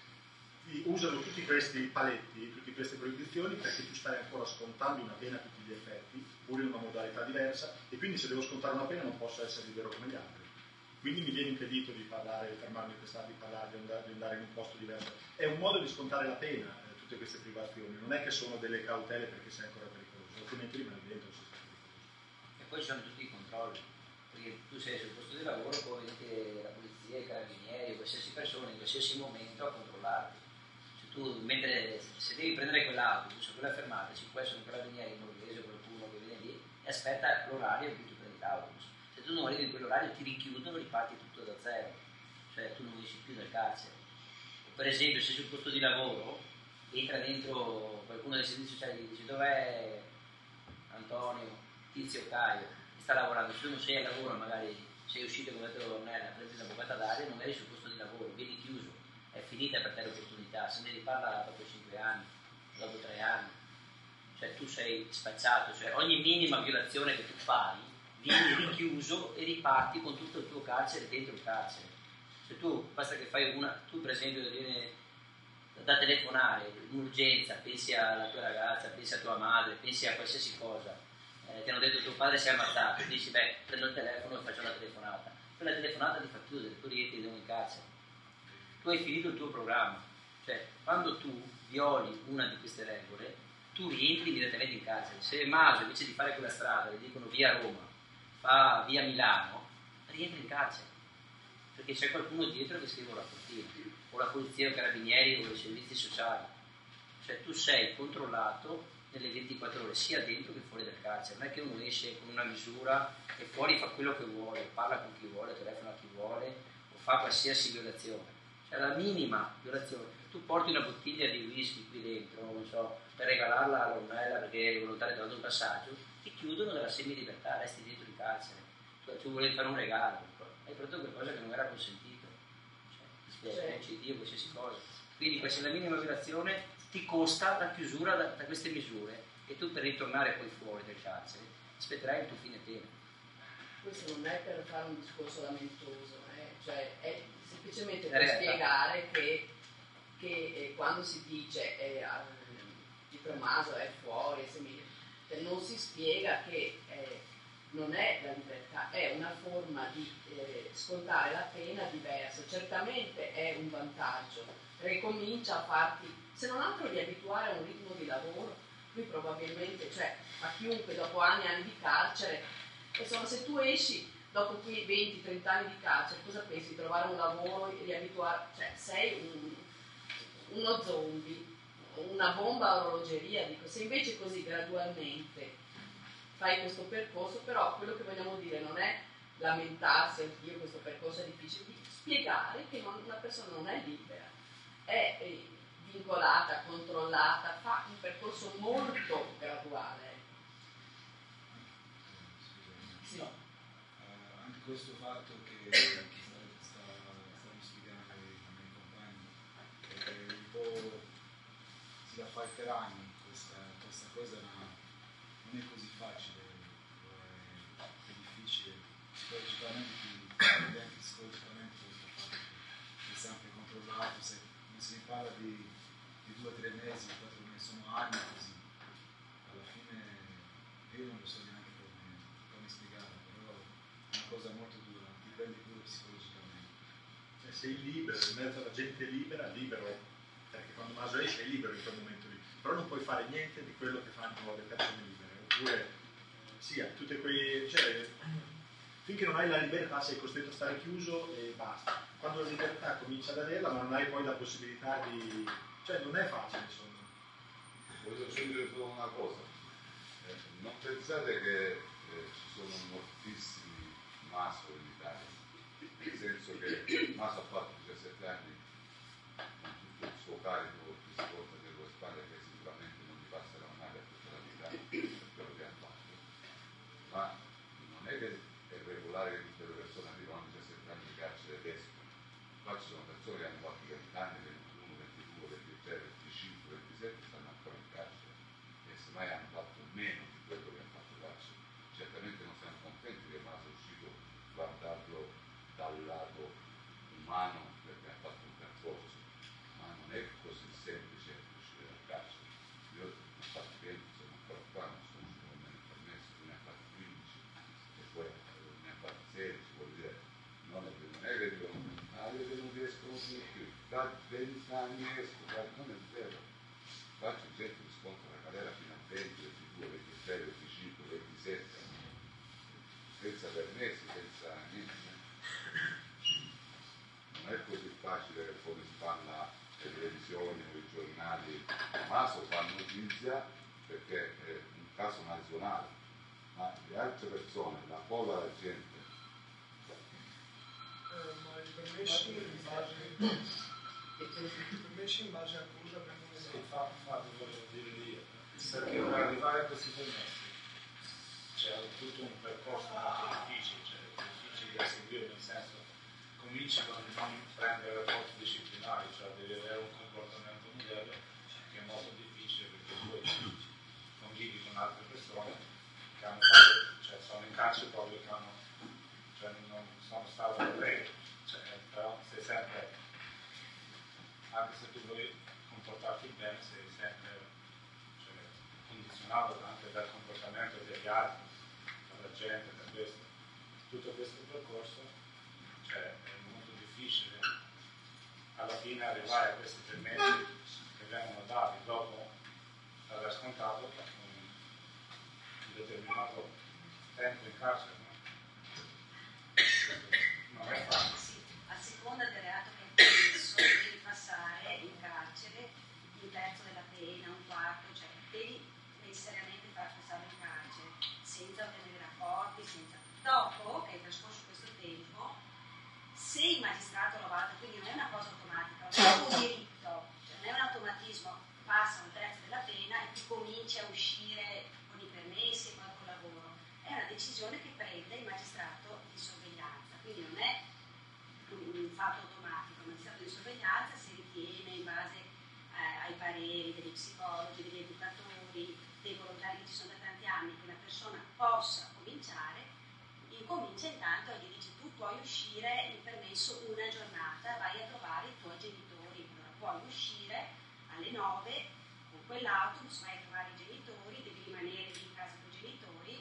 Ti usano tutti questi paletti, tutte queste proibizioni perché tu stai ancora scontando una pena a tutti gli effetti, pure in una modalità diversa, e quindi se devo scontare una pena non posso essere libero come gli altri. Quindi mi viene impedito di parlare, di fermarmi in questa, di parlare, di andare, di andare in un posto diverso. È un modo di scontare la pena, eh, tutte queste privazioni, non è che sono delle cautele perché sei ancora pericoloso, altrimenti rimani dentro se sei pericoloso. E poi ci sono tutti i controlli, perché tu sei sul posto di lavoro, poi venite la polizia, i carabinieri, qualsiasi persona in qualsiasi momento a controllarti. Se tu, mentre, se devi prendere quell'autobus, quella fermata, ci può essere un carabiniere in inglese o qualcuno che viene lì e aspetta l'orario in cui tu prendi l'autobus. Se tu non arrivi in quell'orario ti richiudono, riparti tutto da zero, cioè tu non esci più dal carcere. O per esempio se sul posto di lavoro entra dentro qualcuno dei servizi sociali e dice dov'è Antonio, Tizio, Caio, che sta lavorando, se tu non sei al lavoro magari sei uscito come detto Ornella, prendi la boccata d'aria, non eri sul posto di lavoro, vieni chiuso, è finita per te l'opportunità, se ne riparla dopo cinque anni, dopo tre anni, cioè tu sei spacciato, cioè ogni minima violazione che tu fai vieni richiuso e riparti con tutto il tuo carcere dentro il carcere. Se tu, basta che fai una, tu per esempio viene da telefonare, un'urgenza, pensi alla tua ragazza, pensi a tua madre, pensi a qualsiasi cosa, eh, ti hanno detto tuo padre si è ammazzato, dici beh, prendo il telefono e faccio una telefonata. Quella telefonata ti fa chiudere, tu rientri in carcere. Tu hai finito il tuo programma, cioè quando tu violi una di queste regole, tu rientri immediatamente in carcere. Se Maso invece di fare quella strada, le dicono via Roma, fa via Milano, rientri in carcere, perché c'è qualcuno dietro che scrive la portina, o la polizia o i carabinieri o i servizi sociali. Cioè tu sei controllato nelle ventiquattro ore, sia dentro che fuori dal carcere. Non è che uno esce con una misura e fuori fa quello che vuole, parla con chi vuole, telefona a chi vuole o fa qualsiasi violazione. Cioè la minima violazione, tu porti una bottiglia di whisky qui dentro, non so, per regalarla a Ornella perché è volontario di dare un passaggio, ti chiudono dalla semi-libertà, resti dentro il carcere. Cioè, tu volevi fare un regalo, hai prodotto qualcosa che non era consentito, cioè, ti spiego, Dio, qualsiasi cosa. Quindi questa è la minima violazione, ti costa la chiusura da, da queste misure e tu per ritornare poi fuori dal carcere aspetterai il tuo fine pena. Questo non è per fare un discorso lamentoso, eh? Cioè è semplicemente La per realtà. spiegare che, che eh, quando si dice eh, il Tommaso è fuori, è semi- cioè, non si spiega che eh, non è la libertà, è una forma di eh, scontare la pena diversa. Certamente è un vantaggio, perché comincia a farti, se non altro, riabituare a un ritmo di lavoro. Lui probabilmente, cioè a chiunque dopo anni e anni di carcere, insomma, se tu esci dopo quei venti trenta anni di carcere, cosa pensi? Di trovare un lavoro e riabituare? Cioè sei un, uno zombie, una bomba a orologeria, dico. Se invece così gradualmente fai questo percorso, però quello che vogliamo dire non è lamentarsi, oddio questo percorso è difficile, di spiegare che non, una persona non è libera, è eh, vincolata, controllata, fa un percorso molto graduale. Sì. Uh, anche questo fatto che, che sta, sta, stanno spiegando i miei compagni, è un po' si la fa per anni questa, questa cosa, ma non è così facile, è, è difficile psicologicamente, ti anche psicologicamente questo fatto che è sempre controllato, se non si parla di, di due o tre mesi, quattro mesi, sono anni così, alla fine io non lo so neanche come, come spiegarlo, però è una cosa molto dura, ti prendi duro psicologicamente. Cioè, sei libero, in mezzo alla gente libera, libero, perché quando Maso esce sei libero in quel momento lì, però non puoi fare niente di quello che fanno le persone libere, oppure sì, tutte quei, cioè, finché non hai la libertà sei costretto a stare chiuso e basta. Quando la libertà comincia ad averla, ma non hai poi la possibilità di, cioè non è facile, insomma. Voglio aggiungere solo una cosa, eh, non pensate che eh, ci sono moltissimi Maso in Italia, nel senso che Maso ha fatto diciassette anni con tutto il suo carico di scorta dello spalle che sicuramente non gli passerà mai per tutta la perché è un caso nazionale, ma le altre persone, la folla la gente. Eh, ma i permessi in base, i permessi in base a cosa vengono Si fa, fa voglio dire io, perché per arrivare a questi permessi c'è tutto un percorso molto difficile, cioè difficile da seguire, nel senso cominci con non prendere rapporti disciplinari, cioè devi avere un comportamento modello che è molto difficile perché poi convivi con altre persone che hanno fatto, cioè sono in carcere proprio che hanno, cioè non sono state alle regole, cioè, però sei sempre, anche se tu vuoi comportarti bene, sei sempre cioè, condizionato anche dal comportamento degli altri, dalla gente, da questo. Tutto questo percorso cioè, è molto difficile alla fine arrivare a questi permessi che vengono dati dopo aver scontato un determinato tempo in carcere. No? Non è facile. Sì, a seconda del reato che hai commesso devi passare in carcere un terzo della pena, un quarto, cioè devi necessariamente far passare in carcere senza ottenere rapporti, senza. Dopo che hai trascorso questo tempo, se il magistrato lo valuta, quindi non è una cosa automatica, non è un diritto, cioè non è un automatismo, passa un terzo della pena e tu cominci a uscire con i permessi e poi col lavoro. È una decisione che prende il magistrato di sorveglianza, quindi non è un, un fatto automatico. Il magistrato di sorveglianza si ritiene in base eh, ai pareri degli psicologi, degli educatori, dei volontari che ci sono da tanti anni, che la persona possa cominciare, incomincia intanto e gli dice tu puoi uscire il permesso una giornata, vai a trovare i tuoi genitori, allora puoi uscire alle nove con quell'autobus, vai a trovare i genitori, devi rimanere lì in casa con i genitori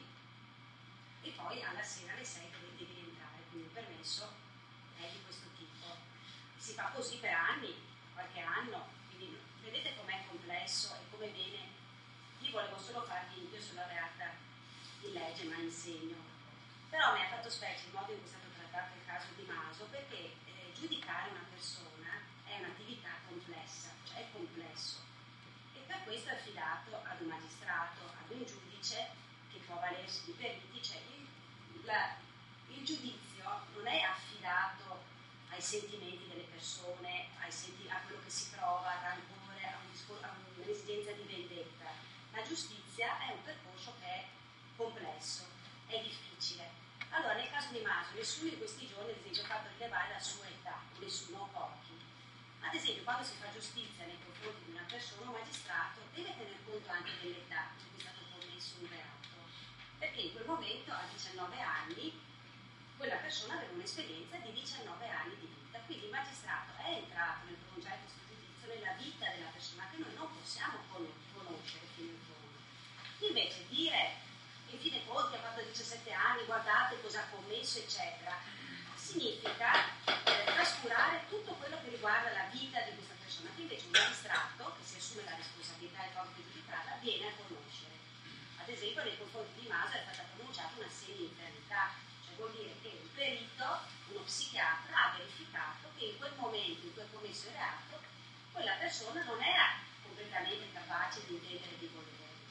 e poi alla sera alle sei devi, devi rientrare, quindi il permesso è di questo tipo. Si fa così per anni, qualche anno, quindi vedete com'è complesso e come viene. Io volevo solo farvi, io sono laureata in legge ma insegno, però mi ha fatto specie il modo in cui è stato trattato il caso Di Maso, perché eh, giudicare una persona è un'attività complessa, cioè è complesso, e per questo è affidato ad un magistrato, ad un giudice che può valersi di periti, cioè il, la, il giudizio non è affidato ai sentimenti delle persone, ai senti, a quello che si prova, a rancore, a, un discor- a un'esigenza di vendetta. La giustizia è un percorso che è complesso, è difficile. Allora, nel caso di Maso, nessuno in questi giorni, ad esempio, ha fatto rilevare la sua età, nessuno o pochi. Ad esempio, quando si fa giustizia nei confronti di una persona, un magistrato deve tener conto anche dell'età in cui è stato commesso un reato, perché in quel momento, a diciannove anni, quella persona aveva un'esperienza di diciannove anni di vita, quindi il magistrato è entrato nel pronunciare questo giudizio nella vita della persona che noi non possiamo conoscere fino in fondo. Invece dire in fin dei conti ha fatto diciassette anni, guardate cosa ha commesso, eccetera, significa eh, trascurare tutto quello che riguarda la vita di questa persona, che invece un magistrato, che si assume la responsabilità e proprio di giudicarla, viene a conoscere. Ad esempio, nei confronti di Maso è stata pronunciata una semi-infermità, cioè vuol dire che un perito, uno psichiatra, ha verificato che in quel momento in cui ha commesso il reato, quella persona non era completamente capace di intendere e di volere.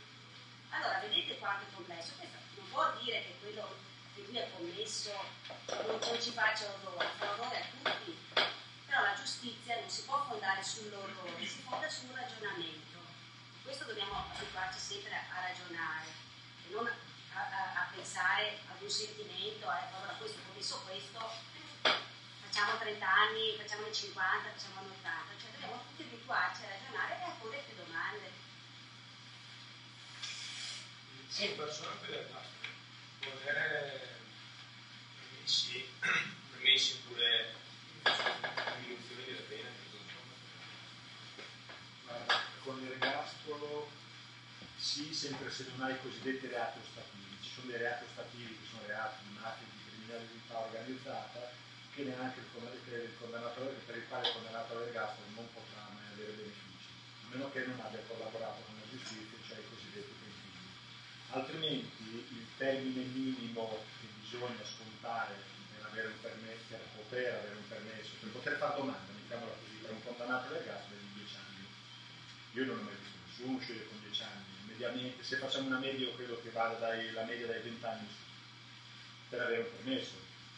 Allora, vedete quanto è complesso. Questo non vuol dire che quello che lui ha commesso non, non ci faccia orrore, fa orrore a tutti, però la giustizia non si può fondare sull'orrore, si fonda sul ragionamento. Questo dobbiamo abituarci sempre a, a ragionare e non a, a, a pensare ad un sentimento, ecco, allora questo ho commesso questo, facciamo trenta anni, facciamo cinquanta, facciamo ottanta, cioè dobbiamo tutti abituarci a ragionare e a porre più domande. Sì, in persona per realtà può avere permessi, permessi pure diminuzioni della pena. Guarda, con l'ergastolo sì, sempre se non hai i cosiddetti reati ostativi. Ci sono dei reati ostativi che sono reati di mafia, di criminalità organizzata, che neanche il, che il condannatore, per il quale il condannato all'ergastolo non potrà mai avere benefici, a meno che non abbia collaborato con la giustizia, cioè i cosiddetti pentiti. Altrimenti il termine minimo che bisogna scontare per avere un permesso, per poter avere un permesso, per poter fare domanda, mettiamola così, per un condannato all'ergastolo è di dieci anni. Io non ho mai visto nessuno uscire con dieci anni, mediamente, se facciamo una media, io credo che vada dai, la media dai venti anni per avere un permesso.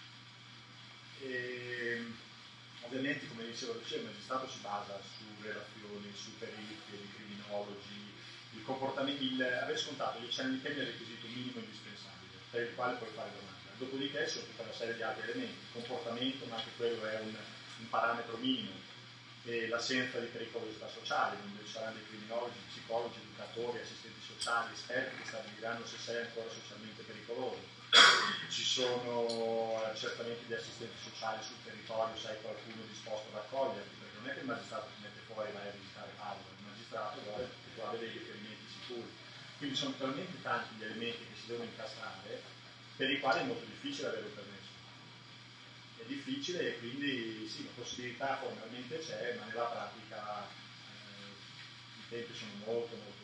E, ovviamente, come dicevo, il magistrato si basa su relazioni, su perizie, di criminologi, il comportamento, il aver scontato gli eccellenti temi è il requisito minimo indispensabile per il quale puoi fare domanda. Dopodiché c'è tutta una serie di altri elementi, il comportamento, ma anche quello è un, un parametro minimo, e l'assenza di pericolosità sociale, dove ci saranno dei criminologi, psicologi, educatori, assistenti sociali, esperti che stabiliranno se sei ancora socialmente pericoloso. Ci sono certamente gli assistenti sociali sul territorio, se hai qualcuno disposto ad accoglierti, perché non è che il magistrato ti mette fuori e vai a visitare Padova, il magistrato vuole, vuole dei riferimenti sicuri. Quindi sono talmente tanti gli elementi che si devono incastrare per i quali è molto difficile avere un permesso. È difficile e quindi sì, la possibilità formalmente c'è, ma nella pratica eh, i tempi sono molto molto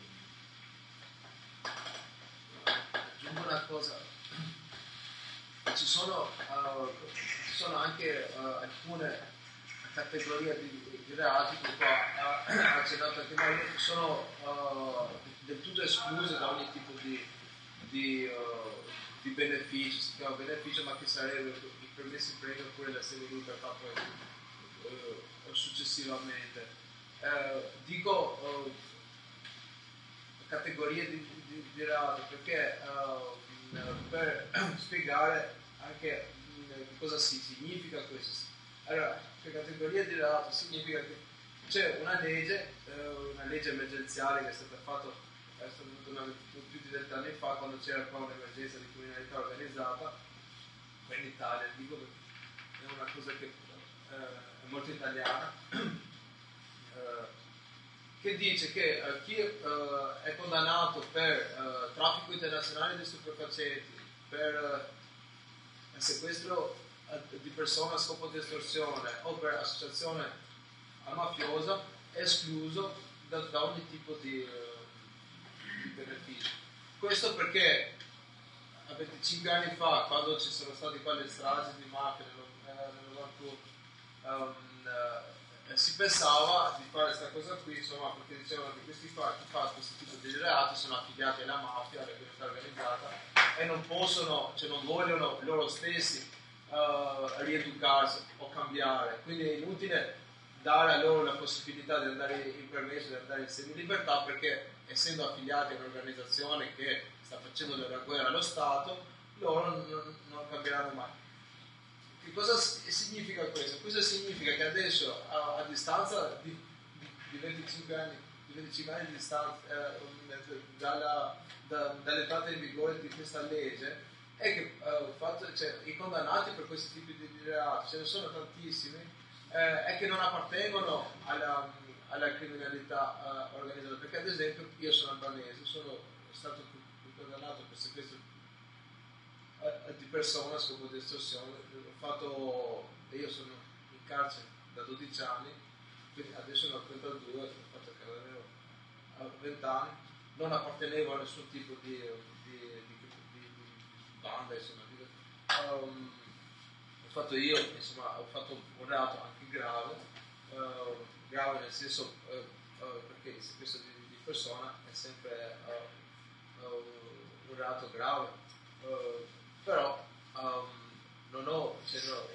lunghi. Aggiungo una cosa, ci sono, uh, ci sono anche uh, alcune categorie di, di reati che qua ha accennato anche noi, che sono uh, del tutto escluse da ogni tipo di, di, uh, di beneficio, si chiama beneficio, ma che sarebbe i permessi premio oppure la semi-libertà poi uh, successivamente. Uh, dico uh, categorie di, di, di reati perché uh, per spiegare anche uh, cosa si significa questo. Allora, per categoria di reato significa che c'è una legge, uh, una legge emergenziale che è stata fatta, è stata fatta più di vent'anni fa, quando c'era qua un'emergenza di criminalità organizzata, qua in Italia, dico che è una cosa che uh, è molto italiana, uh, che dice che uh, chi uh, è condannato per uh, traffico internazionale di stupefacenti, per uh, sequestro uh, di persona a scopo di estorsione o per associazione mafiosa è escluso da, da ogni tipo di, uh, di beneficio. Questo perché a venticinque anni fa, quando ci sono state quelle stragi di mafia nel novantuno, um, uh, si pensava di fare questa cosa qui, insomma, perché dicevano che questi fa, chi fa questo tipo di reati sono affiliati alla mafia, alla criminalità organizzata, e non possono, cioè non vogliono loro stessi uh, rieducarsi o cambiare, quindi è inutile dare a loro la possibilità di andare in permesso, di andare in semi-libertà, perché essendo affiliati a un'organizzazione che sta facendo della guerra allo Stato, loro non, non cambieranno mai. Che cosa significa questo? Questo significa che adesso a, a distanza di, di, di venticinque anni di venticinque anni di distanza eh, dalla, da, dall'entrata in vigore di questa legge è che eh, fatto, cioè, i condannati per questi tipi di, di reati, ce ne sono tantissimi, eh, è che non appartengono alla, alla criminalità eh, organizzata, perché ad esempio io sono albanese, sono stato condannato per sequestro di persona a scopo di estorsione. Ho fatto, io sono in carcere da dodici anni, quindi adesso ne ho trentadue, ho fatto il carabiniere a venti anni, non appartenevo a nessun tipo di, di, di, di, di banda, insomma. Di, um, ho fatto io, insomma, ho fatto un reato anche grave, uh, grave nel senso uh, uh, perché il sequestro di, di persona è sempre uh, uh, un reato grave. Uh, però um, non, ho, cioè, no,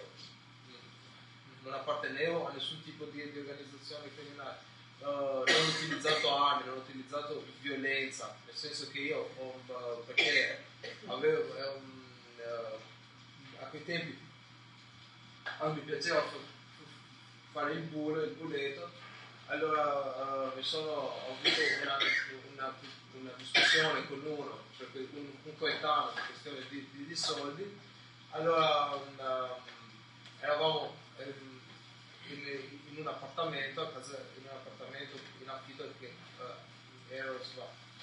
non appartenevo a nessun tipo di, di organizzazione criminale, uh, non ho utilizzato armi, non ho utilizzato violenza, nel senso che io ho, uh, perché avevo um, uh, a quei tempi uh, mi piaceva f- fare il bullo, il bulletto, allora uh, mi sono, ho avuto una, una, una discussione con uno, perché un, un coetaneo per questione di, di, di soldi, allora un, um, eravamo um, in, in un appartamento, a casa, in un appartamento in affitto che uh, ero insomma,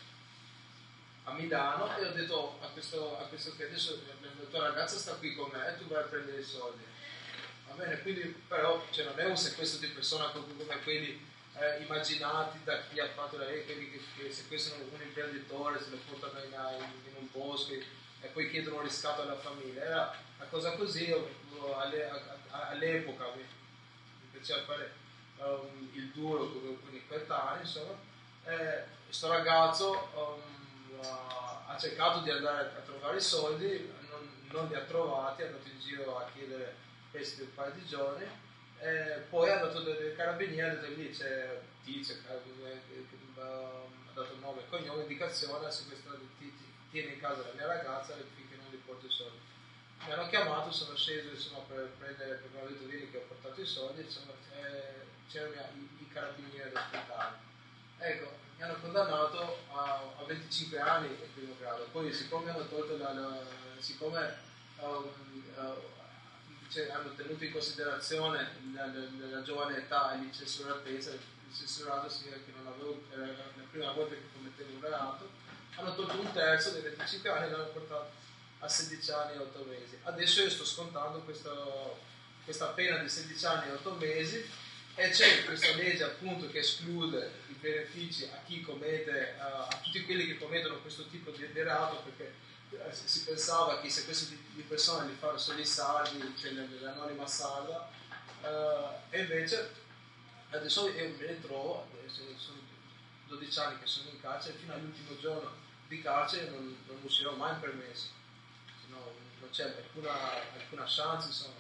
a Milano, e ho detto a questo, a questo che adesso la tua ragazza sta qui con me e tu vai a prendere i soldi. Va bene, quindi però cioè, non è un sequestro di persona come quelli Eh, immaginati da chi ha fatto la legge, che, che sequestrano un imprenditore, se lo portano in, in, in un bosco e poi chiedono un riscatto alla famiglia. Era una cosa così, alle, a, all'epoca mi, mi piaceva fare um, il duro con, con i coetanei, insomma. Eh, sto ragazzo um, ha cercato di andare a trovare i soldi, non, non li ha trovati, è andato in giro a chiedere prestiti un paio di giorni, eh, poi è andato dai carabinieri, ha detto lì c'è Tizio che, che, che, che ha dato nome e cognome, indicazione, ha sequestrato ti, ti, tieni in casa la mia ragazza finché non gli porto i soldi. Mi hanno chiamato, sono sceso insomma, per prendere, perché mi hanno detto vieni che ho portato i soldi, insomma, c'erano i, i carabinieri all'ospedale. Ecco, mi hanno condannato a, a venticinque anni in primo grado, poi siccome hanno tolto la, la siccome um, uh, cioè, hanno tenuto in considerazione la, la, la giovane età e l'incensuratezza, il censurato significa che non avevo, era la prima volta che commettevo un reato, hanno tolto un terzo dei venticinque anni e l'hanno portato a sedici anni e otto mesi. Adesso io sto scontando questo, questa pena di sedici anni e otto mesi e c'è questa legge appunto che esclude i benefici a chi commette, uh, a tutti quelli che commettono questo tipo di reato, perché uh, si pensava che se queste di persone li fanno solo i sardi, cioè l'anonima sarda, uh, e invece adesso io me ne trovo, adesso sono dodici anni che sono in carcere, fino all'ultimo giorno di carcere non, non uscirò mai in permesso, no, non c'è alcuna, alcuna chance, insomma.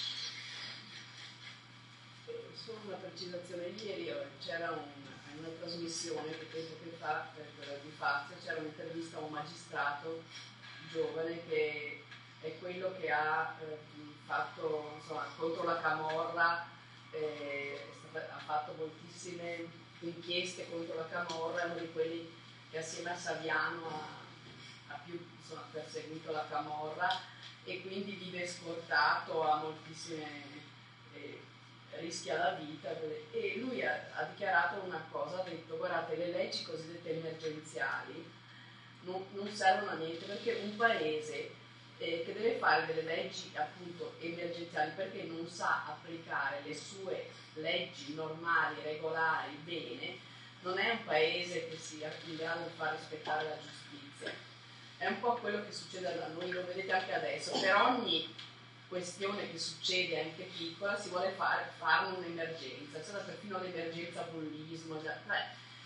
Solo una precisazione, ieri c'era un, in una trasmissione che tempo che fa per, di Fazio, c'era un'intervista a un magistrato giovane che è quello che ha eh, fatto insomma, contro la camorra, eh, stata, ha fatto moltissime inchieste contro la camorra, è uno di quelli che assieme a Saviano ha, ha più insomma, perseguito la camorra e quindi vive scortato, ha moltissime eh, rischia la vita, e lui ha, ha dichiarato una cosa, ha detto guardate le leggi cosiddette emergenziali non, non servono a niente, perché un paese eh, che deve fare delle leggi appunto emergenziali perché non sa applicare le sue leggi normali, regolari, bene, non è un paese che sia in grado di far rispettare la giustizia. È un po' quello che succede da noi, lo vedete anche adesso, per ogni questione che succede anche piccola si vuole fare, farne un'emergenza, c'è perfino l'emergenza bullismo, già, beh,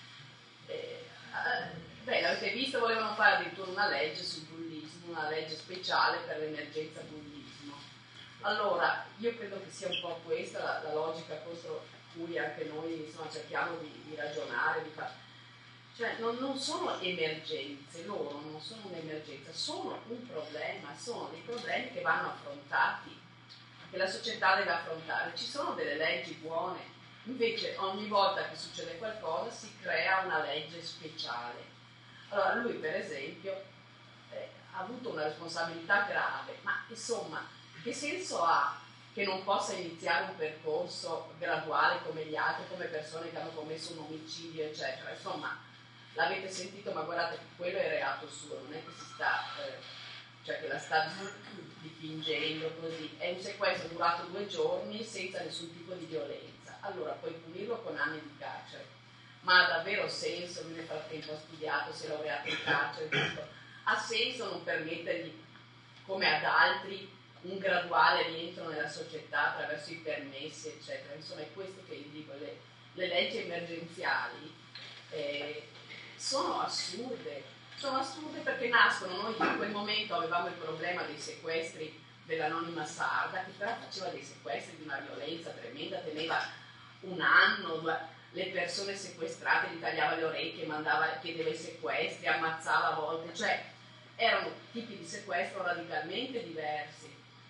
eh, beh, l'avete visto, volevano fare addirittura una legge sul bullismo, una legge speciale per l'emergenza bullismo. Allora, io credo che sia un po' questa la, la logica contro cui anche noi insomma, cerchiamo di, di ragionare, di fare. Cioè non, non sono emergenze, loro non sono un'emergenza, sono un problema, sono dei problemi che vanno affrontati, che la società deve affrontare. Ci sono delle leggi buone, invece ogni volta che succede qualcosa si crea una legge speciale. Allora lui per esempio eh, ha avuto una responsabilità grave, ma insomma che senso ha che non possa iniziare un percorso graduale come gli altri, come persone che hanno commesso un omicidio eccetera, insomma. L'avete sentito, ma guardate che quello è reato suo, non è che si sta, eh, cioè che la sta dipingendo così, è un sequestro durato due giorni senza nessun tipo di violenza, allora puoi punirlo con anni di carcere, ma ha davvero senso? Lui nel frattempo ha studiato, si è laureato in carcere, tutto. Ha senso non permettergli, come ad altri, un graduale rientro nella società attraverso i permessi, eccetera, insomma è questo che io dico, le, le leggi emergenziali eh, sono assurde, sono assurde perché nascono, noi in quel momento avevamo il problema dei sequestri dell'anonima sarda, che però faceva dei sequestri di una violenza tremenda, teneva un anno, le persone sequestrate gli tagliava le orecchie, mandava, chiedeva i sequestri, ammazzava a volte, cioè erano tipi di sequestro radicalmente diversi.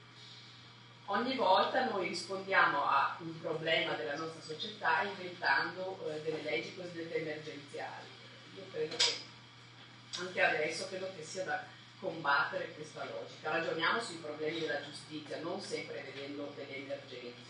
Ogni volta noi rispondiamo a un problema della nostra società inventando eh, delle leggi cosiddette emergenziali. Io credo che anche adesso credo che sia da combattere questa logica. Ragioniamo sui problemi della giustizia, non sempre vedendo delle emergenze.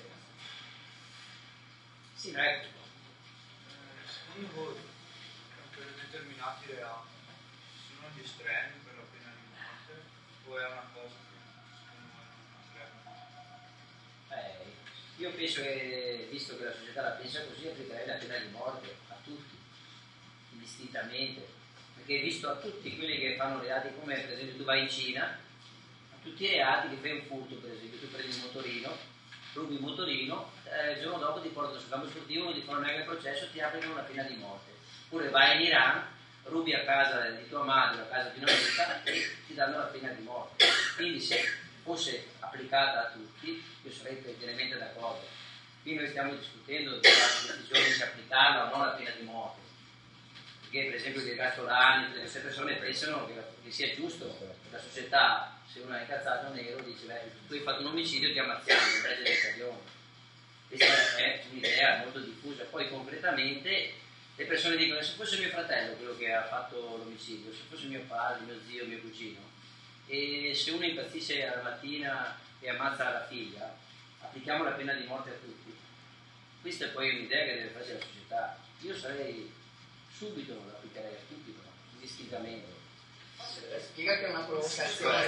Sì. Ecco. Eh, secondo voi, per determinati reati, sono gli estremi per la pena di morte o è una cosa che secondo voi non andrebbe? Eh, io penso che, visto che la società la pensa così, applicherei la pena di morte a tutti, indistintamente, perché visto a tutti quelli che fanno reati, come per esempio tu vai in Cina, a tutti i reati che fai un furto, per esempio tu prendi un motorino, rubi un motorino, eh, il giorno dopo ti portano sul campo sportivo, ti fanno un mega processo, ti applicano una pena di morte. Oppure vai in Iran, rubi a casa di tua madre o a casa di una amica e ti danno la pena di morte. Quindi se fosse applicata a tutti, io sarei pienamente d'accordo. Qui noi stiamo discutendo di questa decisione se applicarla o no la pena di morte, perché per esempio dei restaurani, queste persone pensano che, che sia giusto, la società, se uno è incazzato nero dice beh, tu hai fatto un omicidio, ti ammazziamo, in breve decazione. Questa è un'idea molto diffusa. Poi concretamente le persone dicono se fosse mio fratello quello che ha fatto l'omicidio, se fosse mio padre, mio zio, mio cugino, e se uno impazzisce alla mattina e ammazza la figlia, applichiamo la pena di morte a tutti. Questa è poi un'idea che deve farsi la società. Io sarei subito, l'applicherei a tutti, però, indistintamente. Spiega che è una provocazione.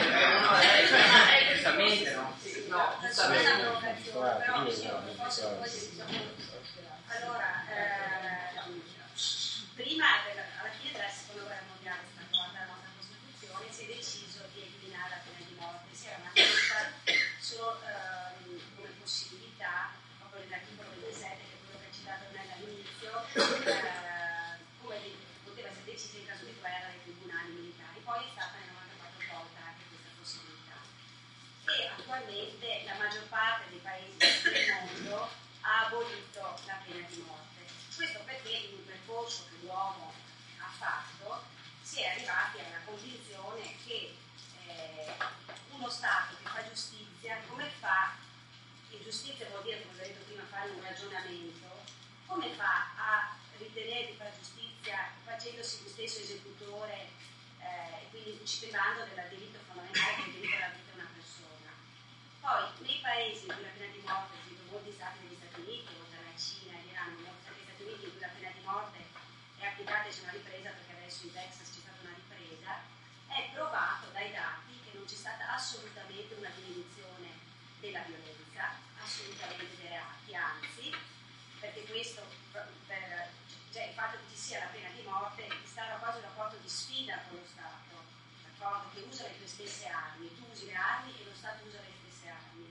Giustamente, no? No, giustamente. È una provocazione, però io posso poi allora, eh, prima, alla fine della seconda guerra mondiale, è stata approvata la nostra Costituzione, si è deciso di eliminare la pena di morte, si era una scelta solo eh, come possibilità, proprio nell'articolo ventisette, che è quello che ha citato all'inizio, eh, come poteva essere deciso in caso di guerra dai tribunali militari. Poi è stata nel novantaquattro tolta anche questa possibilità. E attualmente la maggior parte dei paesi del mondo ha abolito la pena di morte. Questo perché in un percorso che l'uomo ha fatto si è arrivati alla convinzione che eh, uno Stato che fa giustizia, come fa, e giustizia vuol dire, come ho detto prima, fare un ragionamento, come fa a ritenere di fare giustizia facendosi lo stesso esecutore eh, e quindi ci privando del diritto fondamentale che è il diritto alla vita di una persona. Poi nei paesi in cui la pena di morte, ad esempio molti stati negli Stati Uniti, oltre alla Cina e l'Iran, molti stati negli Stati Uniti in cui la pena di morte è applicata e c'è una ripresa, perché adesso in Texas c'è stata una ripresa, è provato dai dati che non c'è stata assolutamente una diminuzione della violenza, assolutamente dei reati, anzi, perché questo, per, cioè il fatto che ci sia la pena di morte instaura quasi un rapporto di sfida con lo Stato, d'accordo? Che usa le tue stesse armi, tu usi le armi e lo Stato usa le stesse armi.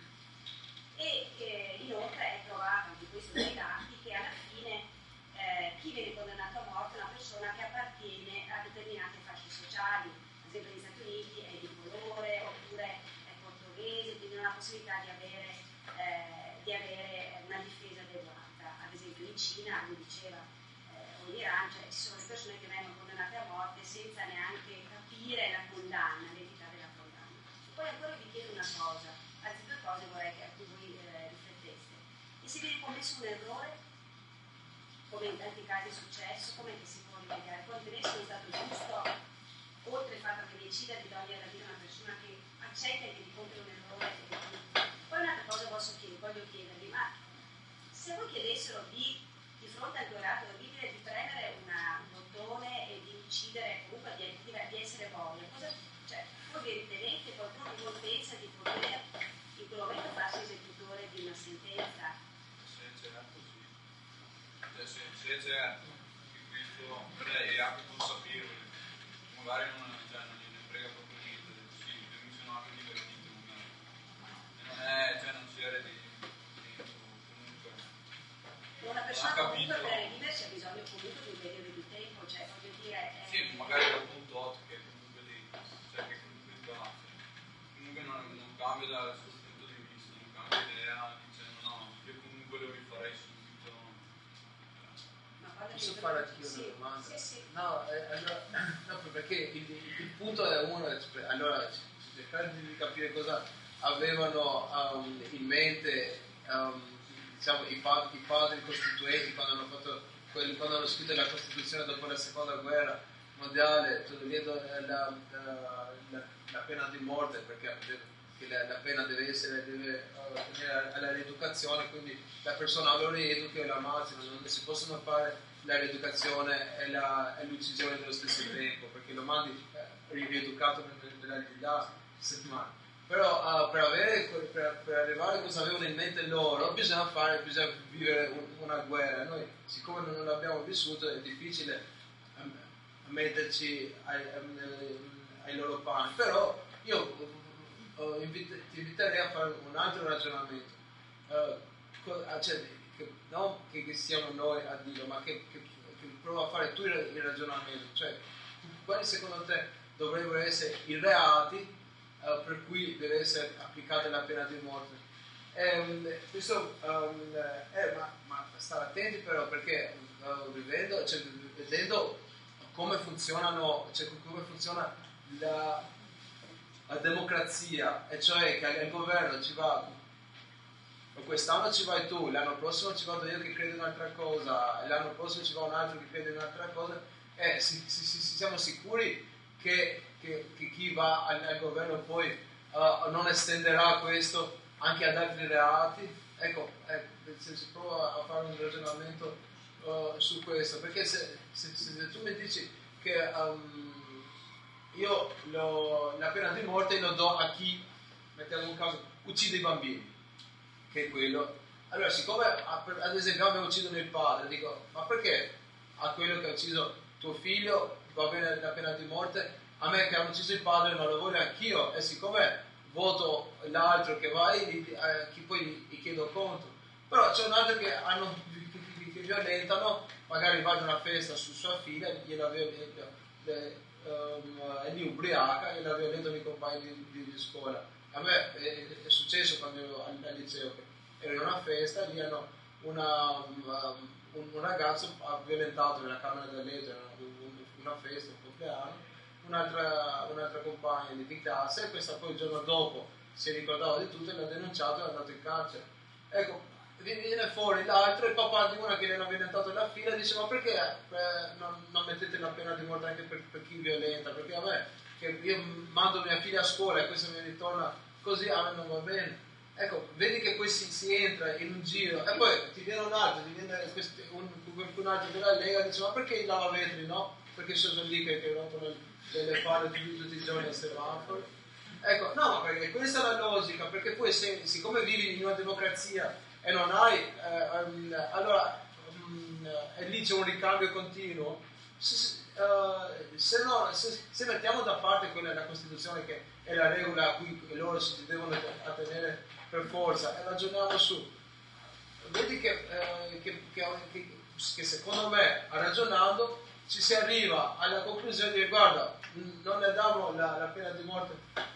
E eh, inoltre è provato anche questo dai dati che alla fine eh, chi viene condannato a morte è una persona che appartiene a determinate fasce sociali, ad esempio negli Stati Uniti è di colore oppure è portoghese, quindi non ha la possibilità di avere, eh, di avere una difesa adeguata. Ad esempio in Cina, lui diceva, eh, o in Iran, cioè ci sono le persone che vengono condannate a morte senza neanche capire la condanna, l'entità della condanna. E poi ancora vi chiedo una cosa, anzi due cose vorrei che a cui voi eh, rifletteste. E se viene commesso un errore, come in tanti casi è successo, come che si può rimediare? Può ritenersi uno stato giusto, oltre il fatto che decida di togliere la vita a una persona che accetta che di compiere un errore. Poi un'altra cosa posso chiedere, voglio chiedervi, ma se voi chiedessero di, di fronte a un reato orribile, di premere una, un bottone e di uccidere, comunque di, di, di essere voglia, cosa, cioè, voi vi ritenete, qualcuno di voi pensa di poter in quel momento farsi esecutore di una sentenza? Se certo, sì. Cioè, se, se certo, che questo cioè, è anche consapevole, magari non, cioè, non gliene frega proprio niente, sì, mi sono anche divertito, e non è, cioè non si era di comunque. Una persona comunque per redimersi ha bisogno comunque di un periodo di tempo, cioè voglio dire. È... Sì, magari dal punto otto che comunque lì, cioè che comunque il basso. Comunque non, non cambia dal suo punto di vista, non cambia idea, dice no, io comunque lo rifarei subito. Posso fare anch'io sì, una domanda? Sì, sì. No, eh, allora, no, perché il, il punto è uno, allora cercare di capire cosa avevano um, in mente um, diciamo, i, padri, i padri costituenti quando hanno, fatto, quelli, quando hanno scritto la Costituzione dopo la seconda guerra mondiale, togliendo la, la, la, la pena di morte, perché che la, la pena deve essere deve ottenere alla rieducazione, quindi la persona lo rieduca e la ammazzano, non si possono fare la rieducazione e, la, e l'uccisione nello stesso tempo, perché lo mandi eh, rieducato nell'aldilà settimane. Però uh, per, avere, per, per arrivare a cosa avevano in mente loro bisogna fare, bisogna vivere un, una guerra. Noi siccome non l'abbiamo vissuto è difficile um, metterci ai, um, ai loro panni, però io uh, invite, ti inviterei a fare un altro ragionamento, uh, co- cioè, che, non che, che siamo noi a dirlo, ma che, che, che prova a fare tu il, il ragionamento, cioè quali secondo te dovrebbero essere i reati uh, per cui deve essere applicata la pena di morte? Um, questo, um, eh, ma, ma stare attenti però, perché uh, vivendo, cioè, vedendo come funzionano, cioè, come funziona la, la democrazia, e cioè che il governo ci va, quest'anno ci vai tu, l'anno prossimo ci vado io che credo in un'altra cosa, l'anno prossimo ci va un altro che crede in un'altra cosa, e si, si, si, siamo sicuri che, che, che chi va al, al governo poi uh, non estenderà questo anche ad altri reati? Ecco, ecco, se si prova a fare un ragionamento uh, su questo, perché se, se, se tu mi dici che um, io lo, la pena di morte lo do a chi, mettiamo un caso, uccide i bambini, che è quello, allora siccome ad esempio a me uccidono il padre, dico, ma perché a quello che ha ucciso tuo figlio va bene la pena di morte, a me che hanno ucciso il padre non lo voglio anch'io, e siccome voto l'altro che va lì, eh, chi poi gli, gli chiedo conto. Però c'è un altro che, hanno, che, che violentano, magari va a una festa su sua figlia, gliela violenta, le, um, è lì ubriaca e la violentano i compagni di, di, di scuola. A me è, è successo quando ero al, al liceo, che ero in una festa, lì hanno una, um, un, un ragazzo ha violentato nella camera da letto, era una festa, un compleanno, un'altra, un'altra compagna di, di classe, e questa poi il giorno dopo si ricordava di tutto e l'ha denunciato e è andato in carcere. Ecco, viene fuori l'altro, il papà di una che gli ha violentato la figlia dice, ma perché eh, non, non mettete la pena di morte anche per, per chi violenta? Perché a me, che io mando mia figlia a scuola e questo mi ritorna così, a me non va bene. Ecco, vedi che poi si, si entra in un giro e poi ti viene un altro, ti viene questi, un, qualcun altro della Lega e dice, ma perché i lavavetri no? Perché sono lì che, che rompono delle palle tutti, tutti i giorni a semaforo. Ecco, no, perché questa è la logica, perché poi se, siccome vivi in una democrazia e non hai, eh, um, allora um, e lì c'è un ricambio continuo, se, uh, se, no, se, se mettiamo da parte quella la Costituzione che è la regola a cui loro si devono attenere per forza e ragioniamo su, vedi che, eh, che, che, che, che secondo me ragionando ci si arriva alla conclusione di guarda, non ne diamo la, la pena di morte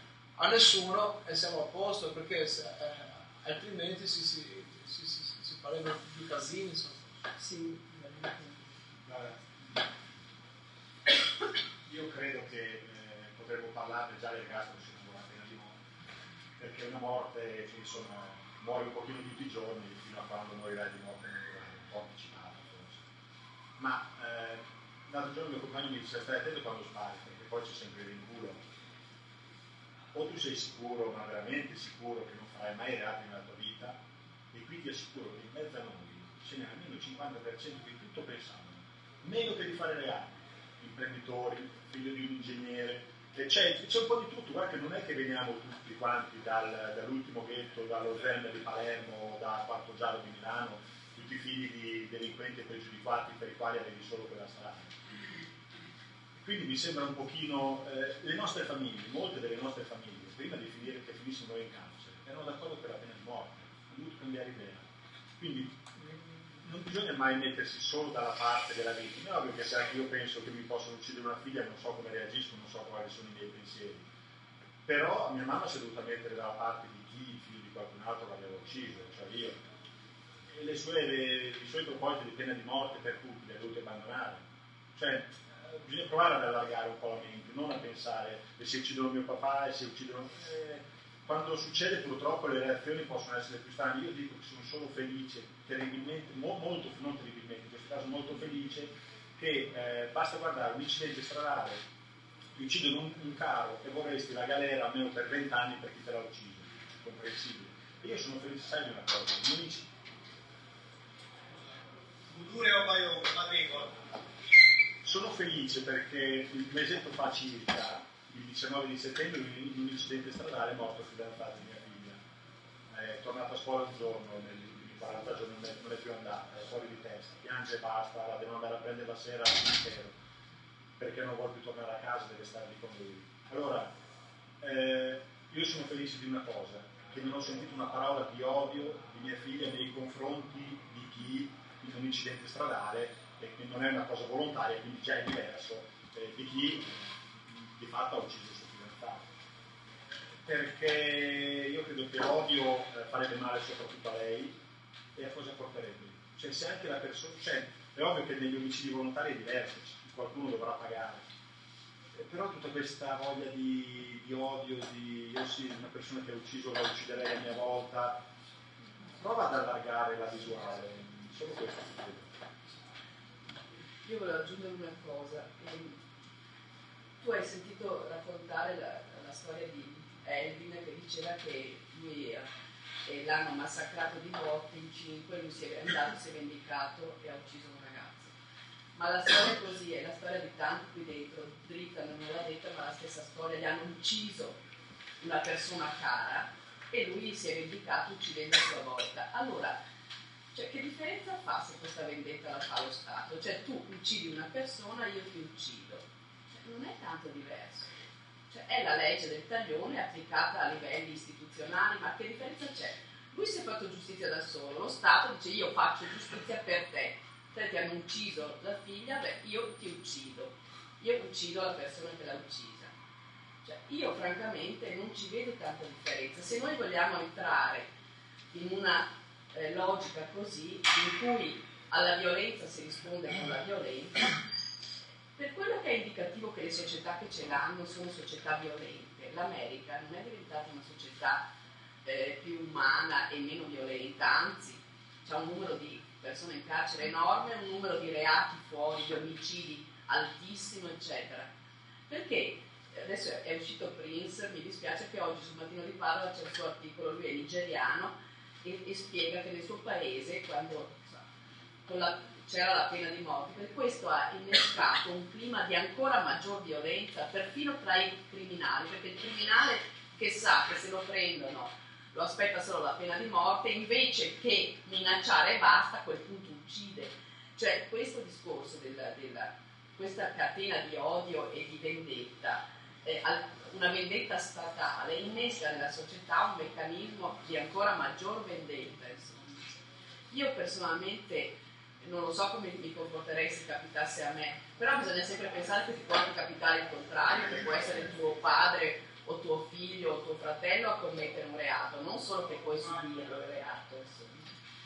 a nessuno e siamo a posto, perché se, eh, altrimenti si, si, si, si, si farebbero più casini, insomma. Sì. Io credo che eh, potremmo parlarne già del gas con una pena di morte, perché una morte, cioè, insomma, muore un pochino tutti i giorni fino a quando morirai di morte un po' anticipata forse. Ma eh, l'altro giorno mio compagno mi dice stai attento quando spari, perché poi c'è sempre il rinculo. O tu sei sicuro, ma veramente sicuro, che non farai mai reati nella tua vita, e qui ti assicuro che in mezzo a noi ce n'è almeno il cinquanta per cento che tutto pensano, meno che di fare reati, imprenditori, figlio di un ingegnere, e c'è, c'è un po' di tutto, guarda che non è che veniamo tutti quanti dal, dall'ultimo ghetto, dallo Zen di Palermo, da Quarto Giallo di Milano, tutti figli di delinquenti e pregiudicati per i quali avevi solo quella strada. Quindi mi sembra un pochino, eh, le nostre famiglie, molte delle nostre famiglie, prima di finire che finissimo noi in carcere, erano d'accordo per la pena di morte, hanno dovuto cambiare idea. Quindi non bisogna mai mettersi solo dalla parte della vittima, no, perché se anche io penso che mi possono uccidere una figlia, non so come reagisco, non so quali sono i miei pensieri. Però mia mamma si è dovuta mettere dalla parte di chi, il figlio di qualcun altro l'aveva ucciso, cioè io. E le sue, le, i suoi propositi di pena di morte per tutti li ha dovuti abbandonare. Cioè, bisogna provare ad allargare un po' la mente, non a pensare e se uccidono mio papà e se uccidono... Eh, quando succede purtroppo le reazioni possono essere più strane. Io dico che sono solo felice, terribilmente, mo, molto, non terribilmente, in questo caso molto felice, che eh, basta guardare un incidente stradale, ti uccidono un, un caro e vorresti la galera almeno per vent'anni per chi te l'ha ucciso, è comprensibile. E io sono felice, sai di una cosa, non inc- Futuro o Baio, Madrigo. Sono felice perché un mesetto fa circa, il diciannove di settembre, in un incidente stradale è morto il fidanzato di mia figlia. È tornato a scuola un giorno, negli quaranta giorni non è, non è più andata, è fuori di testa, piange e basta, la devono andare a prendere la sera al cimitero, perché non vuole più tornare a casa, deve stare lì con lui. Allora, eh, io sono felice di una cosa, che non ho sentito una parola di odio di mia figlia nei confronti di chi in un incidente stradale e che non è una cosa volontaria, quindi già è diverso eh, di chi eh, di fatto ha ucciso il suo fidanzato. Perché io credo che l'odio eh, farebbe male soprattutto a lei, e a cosa porterebbe? Cioè se anche la persona, cioè è ovvio che negli omicidi volontari è diverso, qualcuno dovrà pagare, eh, però tutta questa voglia di, di odio, di io sì, una persona che ha ucciso la ucciderei a mia volta, prova ad allargare la visuale, solo questo. Io volevo aggiungere una cosa. Tu hai sentito raccontare la, la storia di Elvin che diceva che lui eh, l'hanno massacrato di botte in cinque, lui si è andato, si è vendicato e ha ucciso un ragazzo. Ma la storia è così, è la storia di tanti qui dentro, dritta non l'ha detta, ma la stessa storia, gli hanno ucciso una persona cara e lui si è vendicato uccidendo a sua volta. Allora, cioè, che differenza fa se questa vendetta la fa lo Stato? Cioè tu uccidi una persona, io ti uccido. Cioè, non è tanto diverso. Cioè, è la legge del taglione applicata a livelli istituzionali, ma che differenza c'è? Lui si è fatto giustizia da solo, lo Stato dice io faccio giustizia per te. Te ti hanno ucciso la figlia, beh, io ti uccido. Io uccido la persona che l'ha uccisa. Cioè, io francamente non ci vedo tanta differenza. Se noi vogliamo entrare in una eh, logica così, in cui alla violenza si risponde con la violenza, per quello che è indicativo che le società che ce l'hanno sono società violente. L'America non è diventata una società eh, più umana e meno violenta, anzi c'è un numero di persone in carcere enorme, un numero di reati fuori, di omicidi altissimo, eccetera. Perché adesso è uscito Prince, mi dispiace che oggi sul Mattino di Padova c'è il suo articolo, lui è nigeriano e, e spiega che nel suo paese, quando con la, c'era la pena di morte, per questo ha innescato un clima di ancora maggior violenza, perfino tra i criminali, perché il criminale che sa che se lo prendono lo aspetta solo la pena di morte, invece che minacciare e basta, a quel punto uccide. Cioè questo discorso della, della questa catena di odio e di vendetta, eh, una vendetta statale innesca nella società un meccanismo di ancora maggior vendetta, insomma. Io personalmente non lo so come mi comporterei se capitasse a me, però bisogna sempre pensare che ti può anche capitare il contrario, che può essere tuo padre o tuo figlio o tuo fratello a commettere un reato, non solo che puoi subirlo il reato, insomma.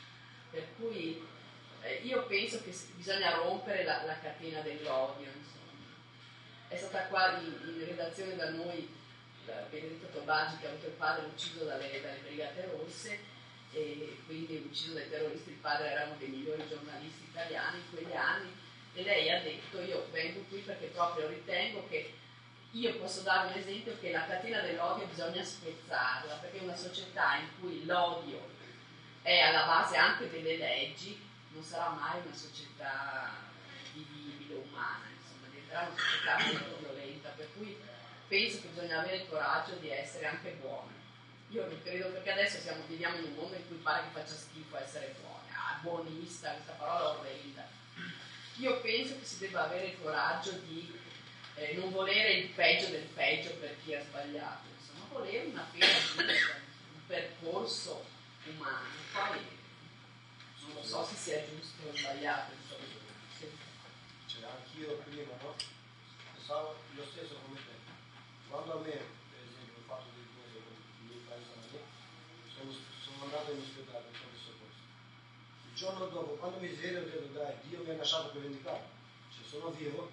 Per cui eh, io penso che bisogna rompere la, la catena dell'odio, insomma. È stata qua in, in redazione da noi la Benedetta Tobagi, che ha avuto il padre ucciso dalle, dalle Brigate Rosse, e quindi ucciso dai terroristi. Il padre era uno dei migliori giornalisti italiani in quegli anni, e lei ha detto: io vengo qui perché proprio ritengo che io posso dare un esempio, che la catena dell'odio bisogna spezzarla, perché una società in cui l'odio è alla base anche delle leggi non sarà mai una società vivibile, umana, insomma, diventerà una società molto violenta, per cui penso che bisogna avere il coraggio di essere anche buoni. Io non credo, perché adesso siamo, viviamo in un mondo in cui pare che faccia schifo essere buoni, ah, buonista, questa parola orrenda. Io penso che si debba avere il coraggio di Eh, non volere il peggio del peggio per chi ha sbagliato, insomma, volere una pena giusta, un percorso umano. Poi non lo so se sia giusto o sbagliato, insomma. Sì. Cioè, anch'io prima, no? Pensavo lo stesso come te. Quando a me, per esempio, ho fatto delle cose con i miei paesani, sono, sono andato in ospedale per fare soccorso. Il giorno dopo, quando mi sveglio, ho detto: dai, Dio mi ha lasciato per vendicare. Cioè, sono vivo,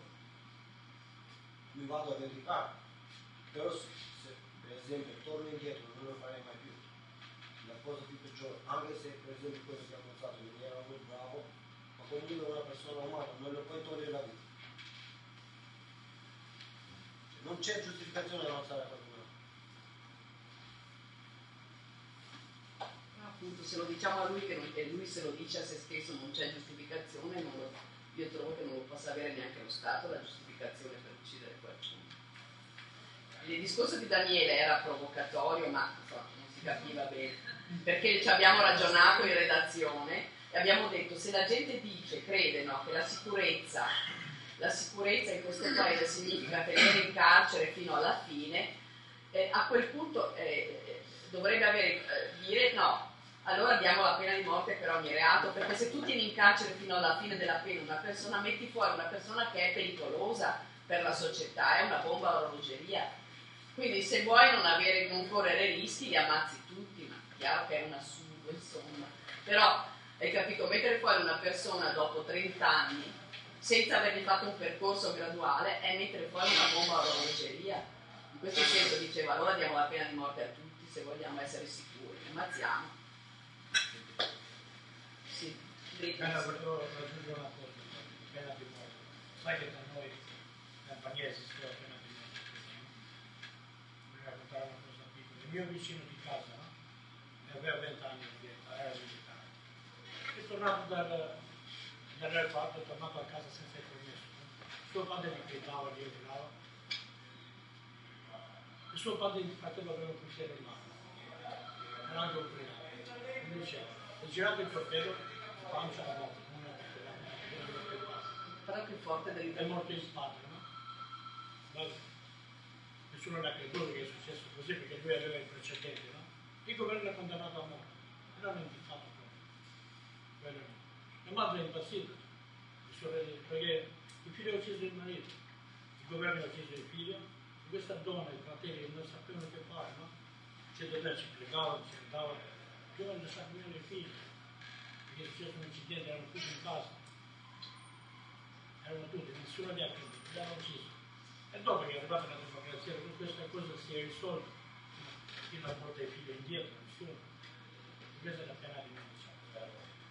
mi vado a vendicare, però se, se per esempio torno indietro non lo farei mai più. La cosa più peggiore, anche se per esempio quello che ha pensato che era molto bravo, ma comunque una persona umana non lo puoi togliere la vita. Cioè, non c'è giustificazione da avanzare a qualcuno. Appunto, se lo diciamo a lui, che non, e lui se lo dice a se stesso, non c'è giustificazione, non lo, io trovo che non lo possa avere neanche lo Stato la giustificazione per uccidere qualcuno. Il discorso di Daniele era provocatorio, ma insomma, non si capiva bene, perché ci abbiamo ragionato in redazione e abbiamo detto: se la gente dice, crede, no, che la sicurezza la sicurezza in questo paese significa tenere in carcere fino alla fine, eh, a quel punto eh, dovrebbe avere, eh, dire no, allora diamo la pena di morte per ogni reato, perché se tu tieni in carcere fino alla fine della pena una persona, metti fuori una persona che è pericolosa per la società, è una bomba a orologeria. Quindi se vuoi non, avere, non correre rischi, li ammazzi tutti, ma chiaro che è un assurdo, insomma. Però, hai capito, mettere fuori una persona dopo trenta anni, senza avergli fatto un percorso graduale, è mettere fuori una bomba a orologeria. In questo senso diceva, allora diamo la pena di morte a tutti, se vogliamo essere sicuri, ammazziamo. Sì, Pena, volevo aggiungere una cosa, pena di morte. Sai che da noi in Campania esiste la pena di morte? Voglio raccontare una cosa piccola. Il mio vicino di casa, no? Aveva venti anni di età, era militare. È tornato dal, dall'aeroporto, è tornato a casa senza il permesso. Suo padre gli gridava, gli urlava. Il suo padre gli faceva avere un coltello in mano. Non anche un primato. Mi diceva, è girato il coltello, pancia a morte, non è coltello. Però più forte del è morto in spada, no? Vabbè. Nessuno l'ha creduto che è successo così perché lui aveva il precedente, no? Il governo l'ha condannato a morte, non l'hanno impiccato proprio. La madre è impazzita, perché il figlio ha ucciso il marito, il governo ha ucciso il figlio, e questa donna e i fratelli non sapevano che fare, no? Cioè dove si pregavano, si andavano, dovevano lasciare morire il figlio, perché è successo un incidente, erano tutti in casa. Erano tutti, nessuno li ha creduto, li hanno ucciso. E dopo che è arrivata la democrazia, questa cosa si è risolta, chi non porta i figli indietro, nessuno. Questa è la pena di morte, diciamo.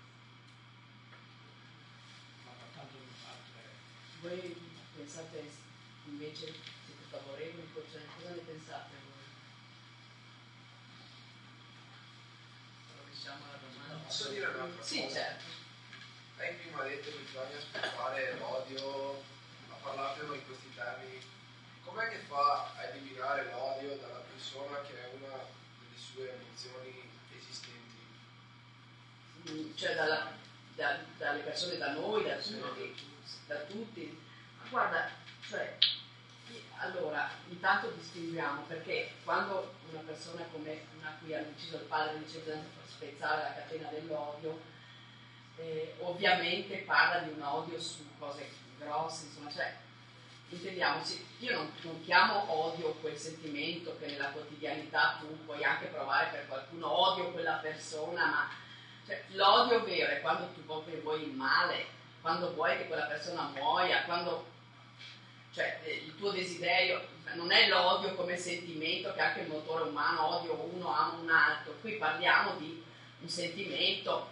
Ma tanto non altre. Voi pensate invece, siete favorevoli, cioè, cosa ne pensate voi? Diciamo la domanda. Posso dire una cosa? Sì, certo. Lei prima ha detto che bisogna spezzare l'odio, ha parlato in questi termini. Com'è che fa a eliminare l'odio dalla persona che è una delle sue emozioni esistenti? Cioè dalla, da, dalle persone, da noi, da tutti, da tutti. Guarda, cioè, allora, intanto distinguiamo, perché quando una persona come una a cui hanno ucciso il padre dice bisogna spezzare la catena dell'odio, eh, ovviamente parla di un odio su cose grosse, insomma, cioè, intendiamoci, io non, non chiamo odio quel sentimento che nella quotidianità tu puoi anche provare per qualcuno, odio quella persona, ma cioè, l'odio vero è quando tu proprio vuoi il male, quando vuoi che quella persona muoia, quando cioè il tuo desiderio non è l'odio come sentimento che anche il motore umano, odio uno, amo un altro, qui parliamo di un sentimento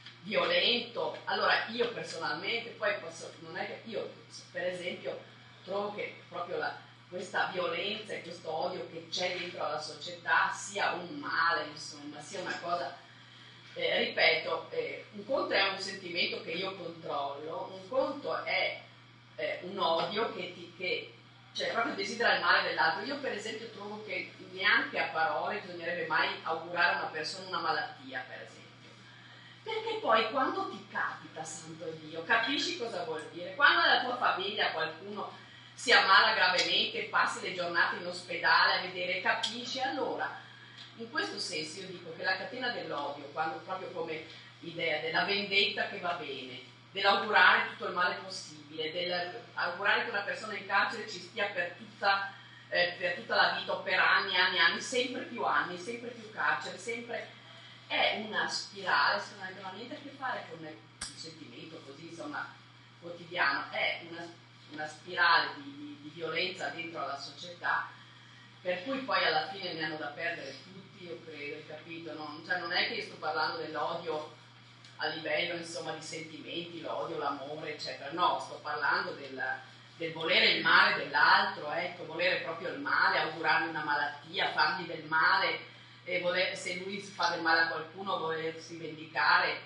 violento. Allora io personalmente poi posso, non è che io per esempio trovo che proprio la, questa violenza e questo odio che c'è dentro alla società sia un male, insomma, sia una cosa, eh, ripeto, eh, un conto è un sentimento che io controllo, un conto è eh, un odio che ti, che, cioè proprio desidera il male dell'altro. Io per esempio trovo che neanche a parole bisognerebbe mai augurare a una persona una malattia, per esempio. Perché poi quando ti capita, santo Dio, capisci cosa vuol dire? Quando nella tua famiglia qualcuno si ammala gravemente, passi le giornate in ospedale a vedere, capisci? Allora, in questo senso io dico che la catena dell'odio, quando proprio come idea della vendetta che va bene, dell'augurare tutto il male possibile, dell'augurare che una persona in carcere ci stia per tutta, eh, per tutta la vita o per anni, anni, anni, sempre più anni, sempre più carcere, sempre... è una spirale, non ha niente a che fare con il sentimento così, insomma, quotidiano, è una, una spirale di, di, di violenza dentro la società, per cui poi alla fine ne hanno da perdere tutti, io credo, hai capito? Non, cioè non è che io sto parlando dell'odio a livello, insomma, di sentimenti, l'odio, l'amore, eccetera, no, sto parlando del, del volere il male dell'altro, ecco, volere proprio il male, augurargli una malattia, fargli del male, e voler, se lui si fa del male a qualcuno volersi vendicare,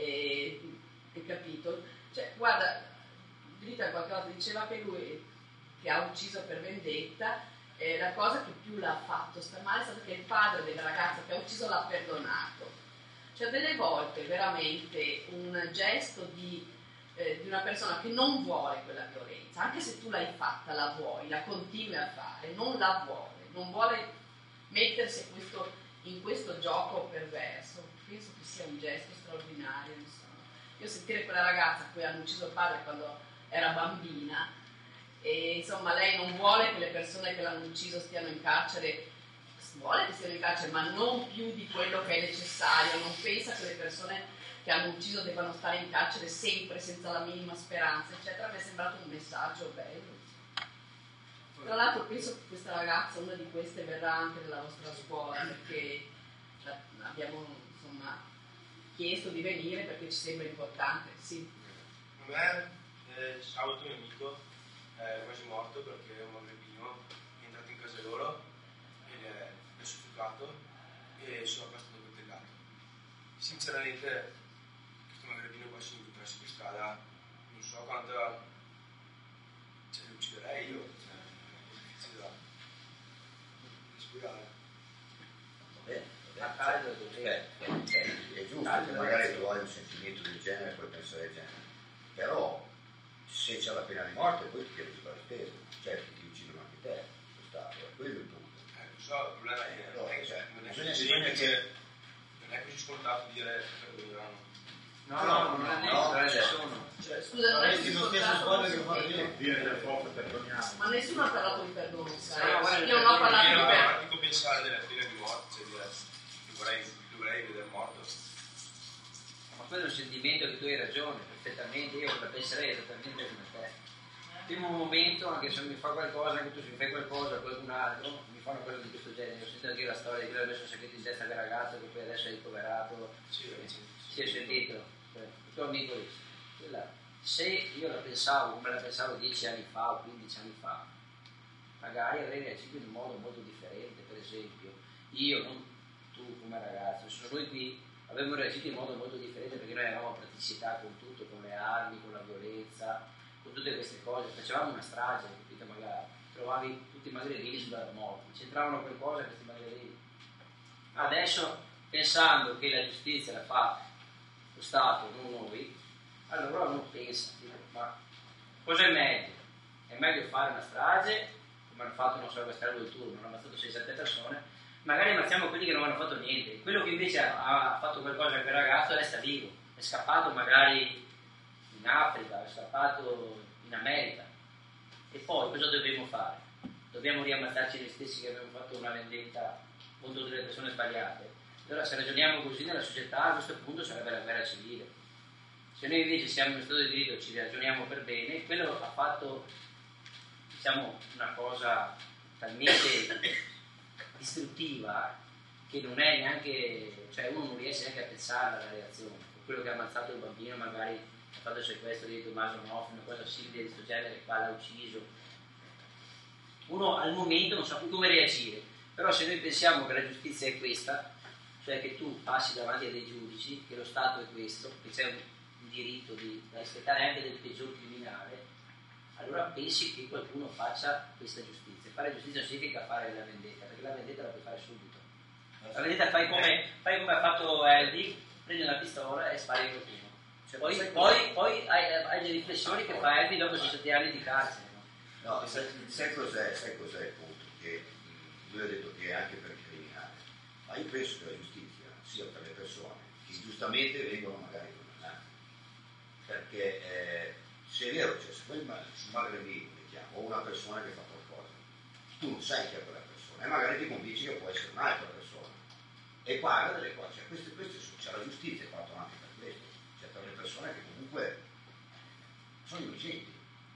eh, hai capito? Cioè, guarda, Rita qualcosa diceva che lui che ha ucciso per vendetta, eh, la cosa che più l'ha fatto sta male è stato che il padre della ragazza che ha ucciso l'ha perdonato. Cioè delle volte veramente un gesto di, eh, di una persona che non vuole quella violenza, anche se tu l'hai fatta, la vuoi, la continui a fare, non la vuole, non vuole mettersi a questo in questo gioco perverso, penso che sia un gesto straordinario, insomma. Io sentire quella ragazza a cui hanno ucciso il padre quando era bambina, e insomma lei non vuole che le persone che l'hanno ucciso stiano in carcere, vuole che stiano in carcere, ma non più di quello che è necessario, non pensa che le persone che hanno ucciso debbano stare in carcere sempre senza la minima speranza, eccetera. Mi è sembrato un messaggio bello. Tra l'altro penso che questa ragazza, una di queste, verrà anche nella vostra scuola, perché la- abbiamo insomma chiesto di venire perché ci sembra importante. Sì. A me eh, sabato un amico è quasi morto perché un magrebino è entrato in casa loro ed è, è soffocato e sono passato coltellato. Sinceramente questo magrebino qua se mi incontrassi per strada non so quanta, cioè lo ucciderei io, cioè, è difficile da, da spiegare. Vabbè, cioè, cioè, è giusto che magari tu hai un sentimento del genere e puoi pensare del genere, però se c'è la pena di morte poi ti devi fare spesa, certo ti uccidono anche te, lo Stato, è quello il punto. Eh, lo so, il problema è che Eh, non è, cioè, non è bisogna così bisogna semplice, che- non è così scontato dire perdoneranno. No, no, non è detto, non ci sono. Cioè, scusa, non è così scontato, non si fare intende. io. Dire per forza perdoniamo. Ma nessuno ha parlato di perdono, sai? No, guarda, Io non ho parlato di io non perdono. pratico pensare della pena di morte, cioè dire, dovrei, dovrei vedere morto. Ma quello è un sentimento che tu hai ragione, perfettamente, io la penserei esattamente come te. Primo momento, anche se mi fa qualcosa, anche tu se mi fai qualcosa a qualcun altro, mi fa una cosa di questo genere. Ho sentito anche la storia di quello che ha messo il sacchetto in testa del ragazzo che poi adesso è ricoverato. Sì, Si è sentito, cioè, il tuo amico lì. Quella, se io la pensavo come la pensavo dieci anni fa o quindici anni fa, magari avrei reagito in un modo molto differente. Per esempio, io, non tu come ragazzo, sono noi qui, avremmo reagito in modo molto differente perché noi avevamo praticità con tutto, con le armi, con la violenza, con tutte queste cose. Facevamo una strage, capito? Magari trovavi tutti i magrebini sulla morte, c'entravano qualcosa questi magrebini. Adesso, pensando che la giustizia la fa lo Stato, non noi, allora uno pensa, dico, ma cosa è meglio? È meglio fare una strage, come hanno fatto, non so, questa del turno, hanno ammazzato sei sette persone, magari ammazziamo quelli che non hanno fatto niente, quello che invece ha, ha fatto qualcosa a quel ragazzo resta vivo, è scappato magari in Africa, è scappato in America, e poi cosa dobbiamo fare? Dobbiamo riammazzarci noi stessi che abbiamo fatto una vendetta contro delle persone sbagliate? Allora se ragioniamo così nella società a questo punto sarebbe la guerra civile. Se noi invece siamo in uno stato di diritto e ci ragioniamo per bene, quello ha fatto, diciamo, una cosa talmente distruttiva che non è neanche, cioè uno non riesce neanche a pensare alla reazione. Quello che ha ammazzato il bambino magari ha fatto il sequestro di Tommaso Noffi, una cosa simile di questo genere, qua l'ha ucciso. Uno al momento non sa più come reagire, però se noi pensiamo che la giustizia è questa, cioè che tu passi davanti a dei giudici, che lo Stato è questo, che c'è un, un diritto di, da rispettare anche del peggior criminale, allora pensi che qualcuno faccia questa giustizia. Fare giustizia non significa fare la vendetta, perché la vendetta la puoi fare subito. La vendetta fai come, fai come ha fatto Eldi, prendi una pistola e spari qualcuno. Cioè, poi, poi, poi hai, hai le riflessioni che fa Eldi dopo sette anni di carcere. No, sai, sai, cos'è, sai cos'è il punto? Che mh, lui ha detto che è anche per il criminale, ma io penso che la giustizia sia per le persone che giustamente vengono magari condannate, perché eh, se è vero, cioè, se poi su magrebino mettiamo o una persona che fa qualcosa, tu non sai chi è quella persona e magari ti convinci che può essere un'altra persona e paga delle cose, cioè, queste, queste sono, cioè, la giustizia è fatta anche per questo, cioè per le persone che comunque sono innocenti.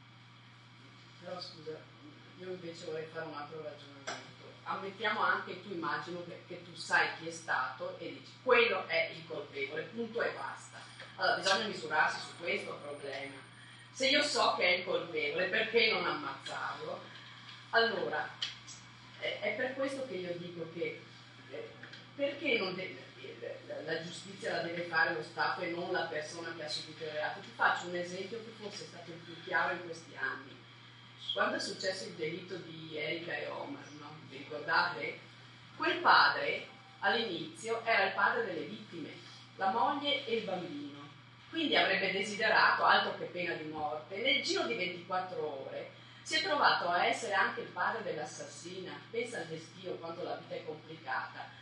Però scusa, io invece vorrei fare un altro ragionamento. Ammettiamo anche, tu immagino che, che tu sai chi è stato e dici quello è il colpevole, punto e basta. Allora bisogna misurarsi su questo problema. Se io so che è il colpevole, perché non ammazzarlo? Allora, è, è per questo che io dico che eh, perché non deve, la, la giustizia la deve fare lo Stato e non la persona che ha subito il reato. Ti faccio un esempio che forse è stato il più chiaro in questi anni. Quando è successo il delitto di Erika e Omar, no? Vi ricordate? Quel padre all'inizio era il padre delle vittime, la moglie e il bambino, quindi avrebbe desiderato altro che pena di morte. Nel giro di ventiquattro ore si è trovato a essere anche il padre dell'assassina. Pensa al destino, quanto la vita è complicata.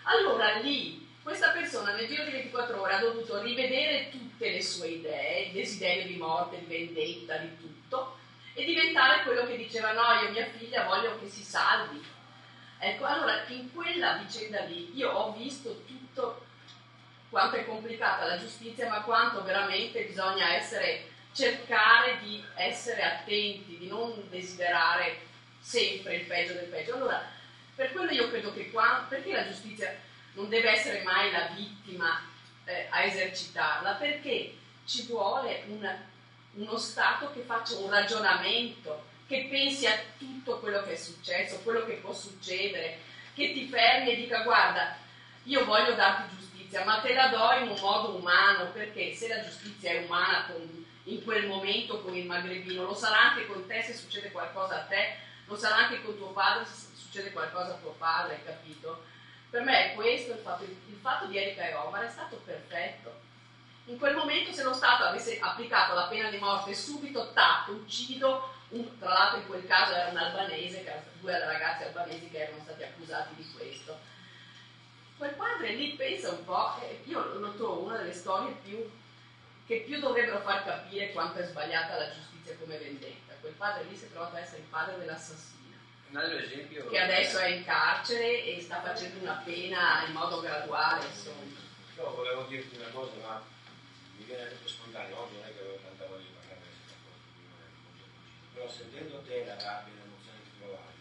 allora lì questa persona nel giro di ventiquattro ore ha dovuto rivedere tutte le sue idee, il desiderio di morte, di vendetta, di tutto, e diventare quello che diceva: no, io mia figlia voglio che si salvi. Ecco, allora in quella vicenda lì io ho visto tutto quanto è complicata la giustizia, ma quanto veramente bisogna essere, cercare di essere attenti, di non desiderare sempre il peggio del peggio. Allora, per quello io credo che qua, perché la giustizia non deve essere mai la vittima eh, a esercitarla? Perché ci vuole un, uno Stato che faccia un ragionamento, che pensi a tutto quello che è successo, quello che può succedere, che ti fermi e dica: guarda, io voglio darti giustizia, ma te la do in un modo umano, perché se la giustizia è umana con, in quel momento con il magrebino, lo sarà anche con te se succede qualcosa a te, lo sarà anche con tuo padre se succede qualcosa a tuo padre, hai capito? Per me è questo il fatto, il fatto di Erika e Omar è stato perfetto. In quel momento, se lo Stato avesse applicato la pena di morte subito, tac, uccido, un, tra l'altro in quel caso era un albanese, che, due ragazzi albanesi che erano stati accusati di questo. Quel padre lì pensa un po', eh, io lo trovo una delle storie più, che più dovrebbero far capire quanto è sbagliata la giustizia come vendetta. Quel padre lì si è trovato a essere il padre dell'assassino, un altro esempio, che adesso è in carcere e sta facendo una pena in modo graduale, insomma. Io volevo dirti una cosa, ma mi viene tutto spontaneo, oggi non è che avevo tanta voglia di parlare di questa cosa, però sentendo te la rabbia e l'emozione che provavi,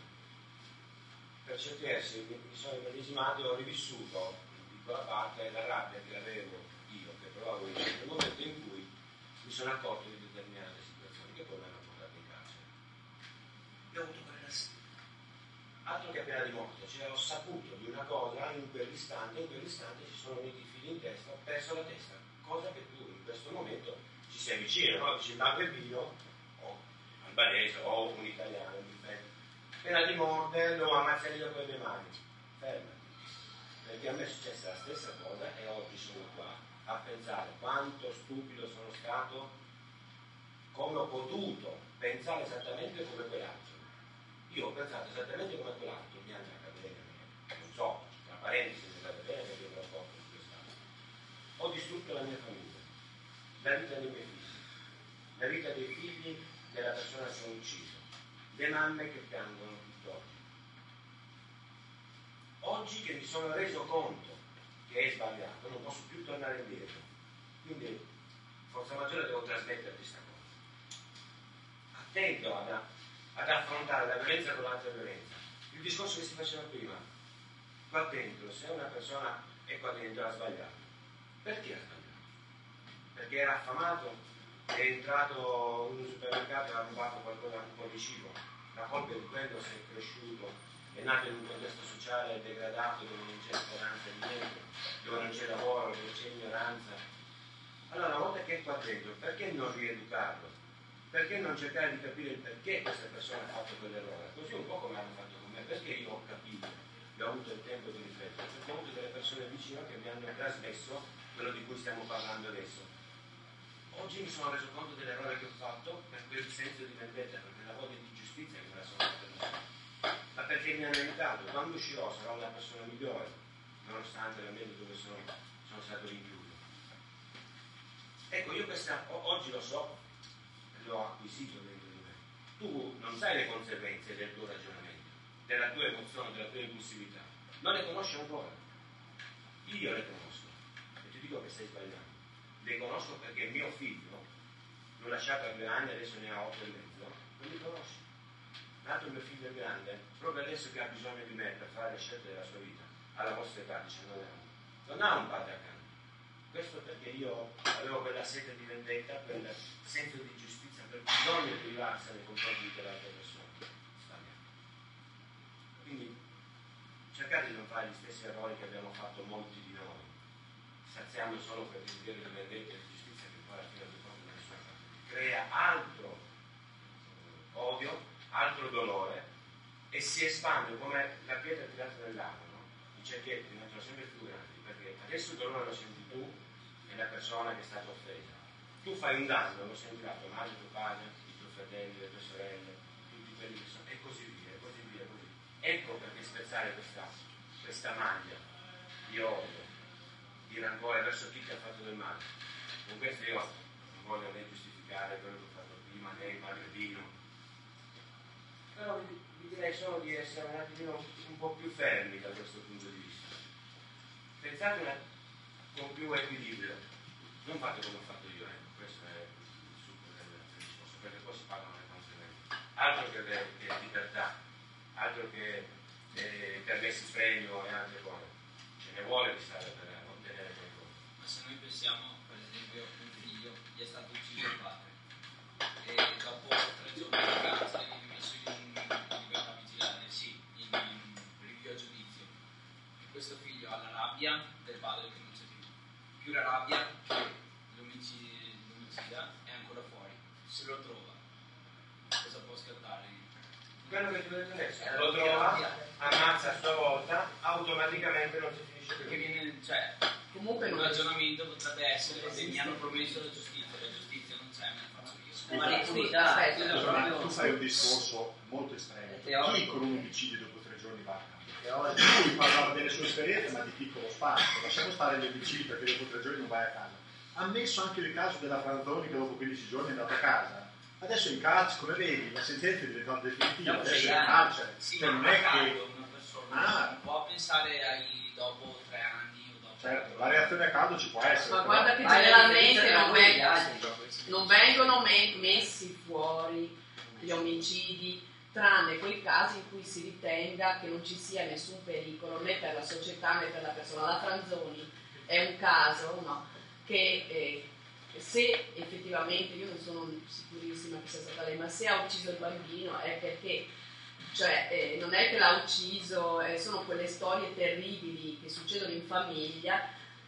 per certi versi mi, mi sono immedesimato e ho rivissuto in piccola parte la rabbia che avevo io, che provavo io, nel momento in cui mi sono accorto di determinate situazioni che poi mi hanno portato in carcere. Io ho avuto quella altro che pena di morte, cioè ho saputo di una cosa in quell'istante, in quell'istante ci sono uniti i fili in testa, ho perso la testa, cosa che tu in questo momento ci sei vicino, no? Dici Magrebino, o albanese, o un italiano, pena di morte, lo ammazziamo io con le mani, fermati, perché a me è successa la stessa cosa e oggi sono qua a pensare quanto stupido sono stato, come ho potuto pensare esattamente come quell'altro. Io ho pensato esattamente come quell'altro, mi è andata bene, non so, tra parentesi mi è andata bene perché me l'ho fatto in quest'anno. Ho distrutto la mia famiglia, la vita dei miei figli, la vita dei figli della persona che ho ucciso, le mamme che piangono tutt'oggi. Oggi che mi sono reso conto che è sbagliato, non posso più tornare indietro. Quindi, forza maggiore, devo trasmetterti questa cosa. Attento ad ad affrontare la violenza con l'altra violenza. Il discorso che si faceva prima, qua dentro, se una persona è qua dentro ha sbagliato, perché ha sbagliato? Perché era affamato, è entrato in un supermercato e ha rubato qualcosa, un po' di cibo, la colpa è di quello, se è cresciuto, è nato in un contesto sociale degradato dove non c'è speranza di niente, dove non c'è lavoro, dove c'è ignoranza. Allora, una volta che è qua dentro, perché non rieducarlo? Perché non cercare di capire il perché questa persona ha fatto quell'errore? Così un po' come hanno fatto con me, perché io ho capito e ho avuto il tempo di riflettere, perché ho avuto delle persone vicine che mi hanno trasmesso quello di cui stiamo parlando adesso. Oggi mi sono reso conto dell'errore che ho fatto per quel senso di vendetta, per quella voglia di giustizia che me la sono fatta, ma perché mi hanno aiutato. Quando uscirò sarò una persona migliore, nonostante l'ambiente dove sono, sono stato rinchiuso. Ecco, io questa, oggi lo so, l'ho acquisito dentro di me. Tu non sai le conseguenze del tuo ragionamento, della tua emozione, della tua impulsività, non le conosci ancora. Io le conosco e ti dico che stai sbagliando. Le conosco perché mio figlio l'ho lasciato a due anni, adesso ne ha otto e mezzo, non li conosci. Nato mio figlio è grande, proprio adesso che ha bisogno di me per fare le scelte della sua vita, alla vostra età, diciannove anni, non ha un padre accanto. Questo perché io avevo quella sete di vendetta, quel senso di giustizia, per bisogno di privarsi nei confronti di quell'altra persona. Sbagliato. Quindi cercate di non fare gli stessi errori che abbiamo fatto molti di noi, saziando solo per desiderio di vendetta e di giustizia, che poi alla fine del conto da nessuna parte crea altro odio, altro dolore, e si espande come la pietra tirata nel lago, no? I cerchietti diventano sempre più grandi, perché adesso il dolore lo senti tu e la persona che è stata offesa. Tu fai un danno, lo sentirà tua madre, tuo padre, i tuoi fratelli, le tue sorelle, tutti quelli che sono, e così via, e così via, così. Ecco perché spezzare questa, questa maglia di odio, di rancore verso chi ti ha fatto del male. Con questo io non voglio né giustificare quello che ho fatto prima, né il padredino, però vi, vi direi solo di essere un attimino un po' più fermi da questo punto di vista. Pensate una, con più equilibrio, non fate come ho fatto io, eh. Questo è il succo del discorso, perché poi si pagano le conseguenze. Altro che, le, che libertà, altro che eh, permessi premio e altre cose. Ce ne vuole di stare per ottenere qualcosa. Ma se noi pensiamo, per esempio, un figlio gli è stato ucciso il padre e dopo tre giorni di carcere viene messo in libertà vigilante, sì, in, in rinvio a giudizio. E questo figlio ha la rabbia del padre che non c'è più, più la rabbia che l'omicida, l'omicida è ancora fuori. Se lo trova, cosa può scattare? Quello che tu hai detto adesso, lo trova, ammazza a sua volta, automaticamente non si finisce più. Perché viene, cioè, comunque un non ragionamento potrebbe essere se mi hanno promesso la giustizia, la giustizia non c'è, me la faccio io. Ma l'impunità, Allora, tu fai un discorso molto estremo. Chi con un omicidio dopo tre giorni va a casa? Lui parlava delle sue esperienze, ma di piccolo spazio. Lasciamo stare gli omicidi perché dopo tre giorni non vai a casa. Ha ammesso anche il caso della Franzoni che dopo quindici giorni è andata a casa. Adesso è in carcere, come vedi, la sentenza è diventata definitiva, adesso è in carcere. Sì, cioè, ma non è che... una persona Ah. non può pensare ai dopo tre anni o dopo. Certo, la reazione a caldo ci può essere. Ma però- guarda che generalmente non, vengono, non vengono me- messi fuori gli omicidi, tranne quei casi in cui si ritenga che non ci sia nessun pericolo né per la società né per la persona. La Franzoni è un caso, no, che eh, se effettivamente, io non sono sicurissima che sia stata lei, ma se ha ucciso il bambino è perché, cioè, eh, non è che l'ha ucciso, eh, sono quelle storie terribili che succedono in famiglia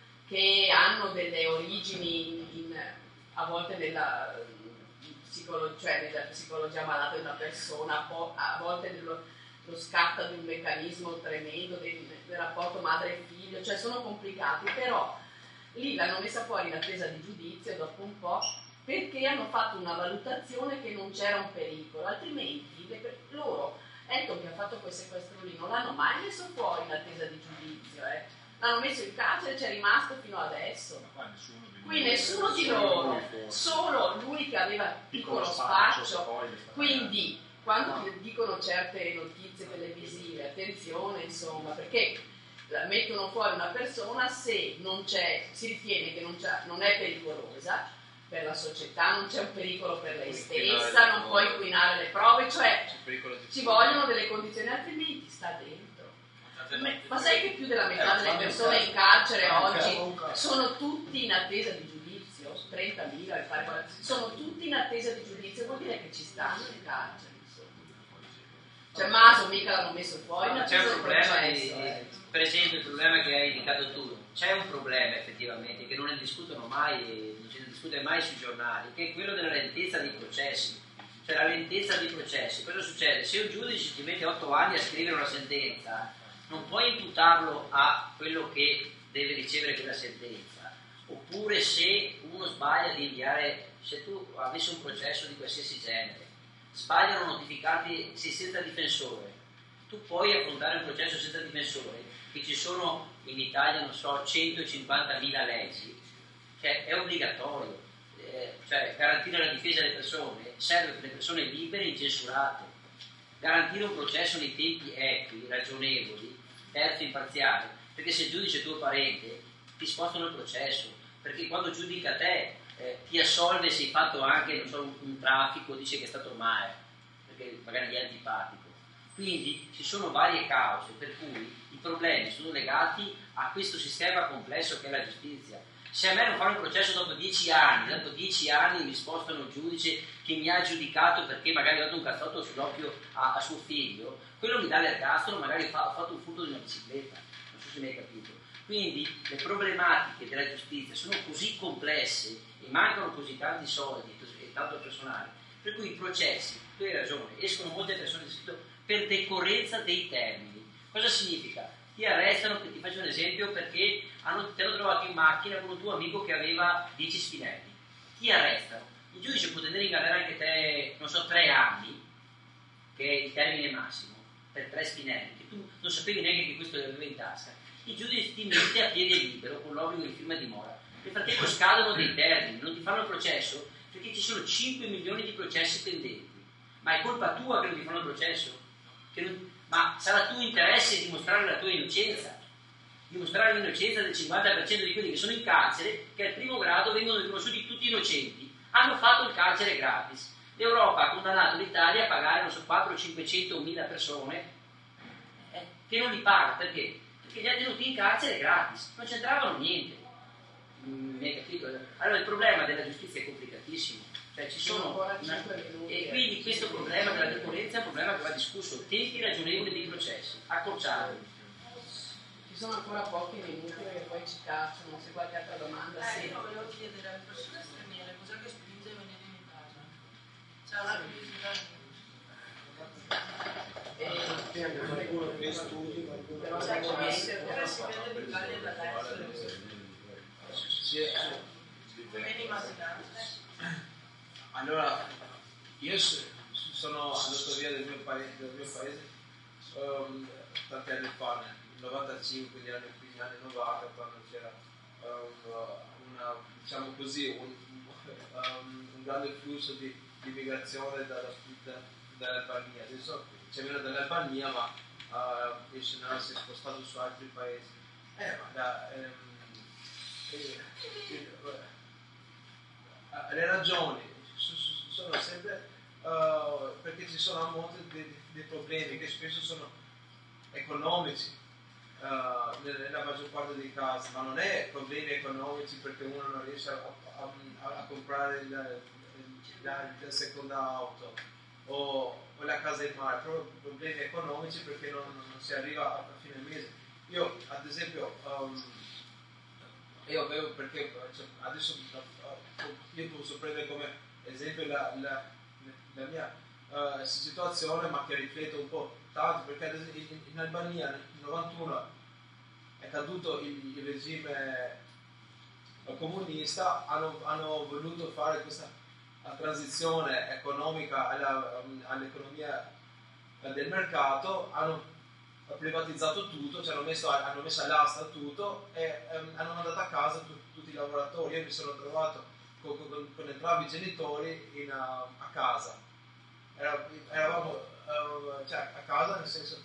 che hanno delle origini in, in, a volte nella, psicolo, cioè nella psicologia malata di una persona, a, po- a volte nello lo scatto di un meccanismo tremendo del, del rapporto madre e figlio, cioè sono complicati, però lì l'hanno messa fuori in attesa di giudizio dopo un po' perché hanno fatto una valutazione che non c'era un pericolo, altrimenti le, loro, ecco che ha fatto quel sequestro lì, non l'hanno mai messo fuori in attesa di giudizio, eh. L'hanno messo in carcere e c'è rimasto fino adesso. Qui nessuno di loro, solo lui che aveva piccolo spaccio, quindi quando ti dicono certe notizie televisive, attenzione insomma, perché mettono fuori una persona se non c'è, si ritiene che non, c'è, non è pericolosa per la società, non c'è un pericolo per lei stessa, non può inquinare le prove, cioè ci vogliono delle condizioni, altrimenti sta dentro. Ma sai che più della metà delle persone in carcere oggi sono tutti in attesa di giudizio? trentamila, sono tutti in attesa di giudizio, vuol dire che ci stanno in carcere. Cioè Maso mica l'hanno messo fuori, ma ma c'è un problema di, processo, eh. per esempio il problema che hai indicato tu, c'è un problema effettivamente che non ne discutono mai, non se ne discute mai sui giornali, che è quello della lentezza dei processi. Cioè la lentezza dei processi, cosa succede? Se un giudice ti mette otto anni a scrivere una sentenza, non puoi imputarlo a quello che deve ricevere quella sentenza. Oppure se uno sbaglia di inviare, se tu avessi un processo di qualsiasi genere, sbagliano a notificarti sei senza difensore, tu puoi affrontare un processo senza difensore, che ci sono in Italia, non so, centocinquantamila leggi, cioè è obbligatorio, eh, cioè garantire la difesa delle persone serve per le persone libere e incensurate, garantire un processo nei tempi equi, ragionevoli, terzo e imparziale, perché se il giudice è tuo parente ti spostano il processo, perché quando giudica te Eh, ti assolve se hai fatto anche non so, un, un traffico, dice che è stato male, perché magari gli è antipatico. Quindi ci sono varie cause per cui i problemi sono legati a questo sistema complesso che è la giustizia. Se a me non fanno un processo dopo dieci anni, dopo dieci anni mi spostano il giudice che mi ha giudicato perché magari ho dato un cazzotto sull'occhio a, a suo figlio, quello mi dà l'ergastolo, magari fa, ho fatto un furto di una bicicletta, non so se mi hai capito. Quindi le problematiche della giustizia sono così complesse e mancano così tanti soldi e tanto personale, per cui i processi, tu hai ragione, escono molte persone per decorrenza dei termini. Cosa significa? Ti arrestano, ti faccio un esempio, perché hanno, ti hanno trovato in macchina con un tuo amico che aveva dieci spinelli, ti arrestano, il giudice può tenere in galera anche te, non so, tre anni, che è il termine massimo per tre spinelli, che tu non sapevi neanche che questo li aveva in tasca. i giudizi a piede libero con l'obbligo di firma dimora. Nel frattempo scadono dei termini, non ti fanno il processo perché ci sono cinque milioni di processi pendenti. Ma è colpa tua che non ti fanno il processo? Che non... Ma sarà tuo interesse dimostrare la tua innocenza? Dimostrare l'innocenza del cinquanta per cento di quelli che sono in carcere, che al primo grado vengono riconosciuti tutti innocenti, hanno fatto il carcere gratis. L'Europa ha condannato l'Italia a pagare, non so, quattrocento cinquecento mila persone eh, che non li paga, perché? Perché li ha tenuti in carcere gratis, non c'entravano niente. Mm, mi hai capito? Allora il problema della giustizia è complicatissimo, cioè ci sono una... e quindi questo problema della decorrenza è un problema che va discusso, tempi ragionevoli dei processi, accorciati. Ci sono ancora pochi minuti perché poi ci cacciano, se qualche altra domanda. Eh, sì. io volevo chiedere alle persone straniere cos'è che spinge a venire in Italia? C'è una curiosità. E qualcuno che studi, qualcuno però che sai come si Come si vede l'Italia dall'estero? Ben immaginate. Allora, io so- sono andato via del mio paese, del mio paese um, tanti anni fa, nel novantacinque, gli anni, gli anni novanta, quando c'era um, una, diciamo così, un, um, un grande flusso di, di migrazione dalla, da, dall'Albania. Adesso c'è meno dall'Albania, ma uh, il scenario si è spostato su altri paesi. Eh, ma da, ehm, eh, eh, le ragioni sono sempre uh, perché ci sono molte dei, dei problemi che spesso sono economici uh, nella maggior parte dei casi, ma non è problemi economici perché uno non riesce a, a, a comprare la, la, la seconda auto o, o la casa in mare, però problemi economici perché non, non si arriva a fine mese. Io ad esempio um, io avevo perché cioè, adesso io posso prendere come esempio la, la, la mia uh, situazione, ma che riflette un po' tanto, perché ad esempio in, in Albania nel novantuno è caduto il, il regime comunista, hanno, hanno voluto fare questa transizione economica alla, all'economia del mercato, hanno privatizzato tutto, cioè hanno messo, hanno messo all'asta tutto e um, hanno mandato a casa tu, tutti i lavoratori. Io mi sono trovato con, con, con entrambi i genitori in, uh, a casa. Era, eravamo uh, cioè, a casa nel senso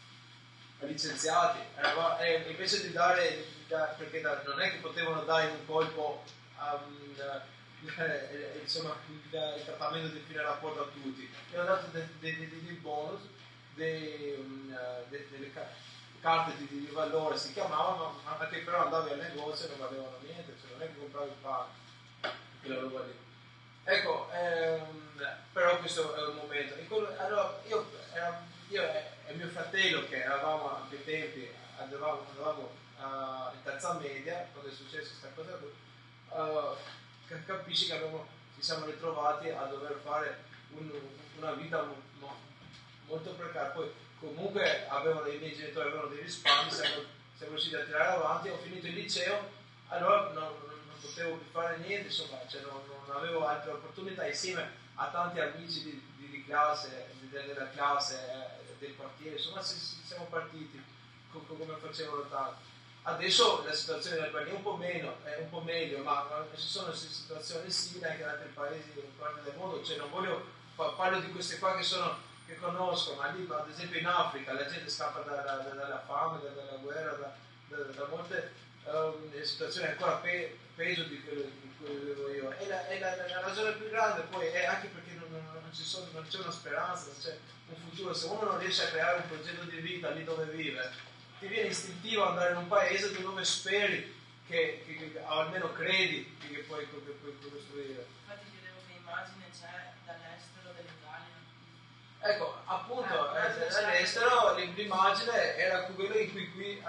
licenziati, eravamo, e invece di dare, da, perché da, non è che potevano dare in un colpo um, eh, insomma, il, il trattamento di fine rapporto a tutti, e hanno dato dei de, de, de, de bonus, dei, um, de, delle carte di, di valore si chiamavano, ma che però andavi al negozio e non valevano niente, cioè non è che compravi il pane, quella roba lì. Ecco, ehm, però questo è un momento. Quello, allora, io, era, io e mio fratello, che eravamo a quei tempi, andavamo, andavamo uh, in terza media, quando è successa questa cosa, uh, capisci che abbiamo, ci siamo ritrovati a dover fare un, una vita mo, mo, molto precaria. Poi comunque avevano, i miei genitori avevano dei risparmi, siamo, siamo riusciti a tirare avanti, ho finito il liceo, allora non, non potevo più fare niente, insomma, cioè non, non avevo altre opportunità, insieme a tanti amici di, di, di classe, di, della classe, eh, del quartiere, insomma siamo partiti co, co, come facevano tanti. Adesso la situazione in Albania è un po' meno, è un po' meglio, ma, ma ci sono situazioni simili anche in altri paesi del mondo, cioè non voglio, parlo di queste qua che sono che conosco, ma lì ad esempio in Africa la gente scappa da, da, da, dalla fame, da, dalla guerra, da, da, da molte um, situazioni ancora pe, peggio di quello di cui vivo io. E, la, e la, la ragione più grande poi è anche perché non, non, non, ci sono, non c'è una speranza, non c'è un futuro. Se uno non riesce a creare un progetto di vita lì dove vive, ti viene istintivo andare in un paese dove speri che, che, che almeno credi che puoi, che puoi costruire. Infatti chiedevo che immagine c'è dall'estero dell'Italia. Ecco, appunto, eh, all'estero l'immagine era quella in cui qui,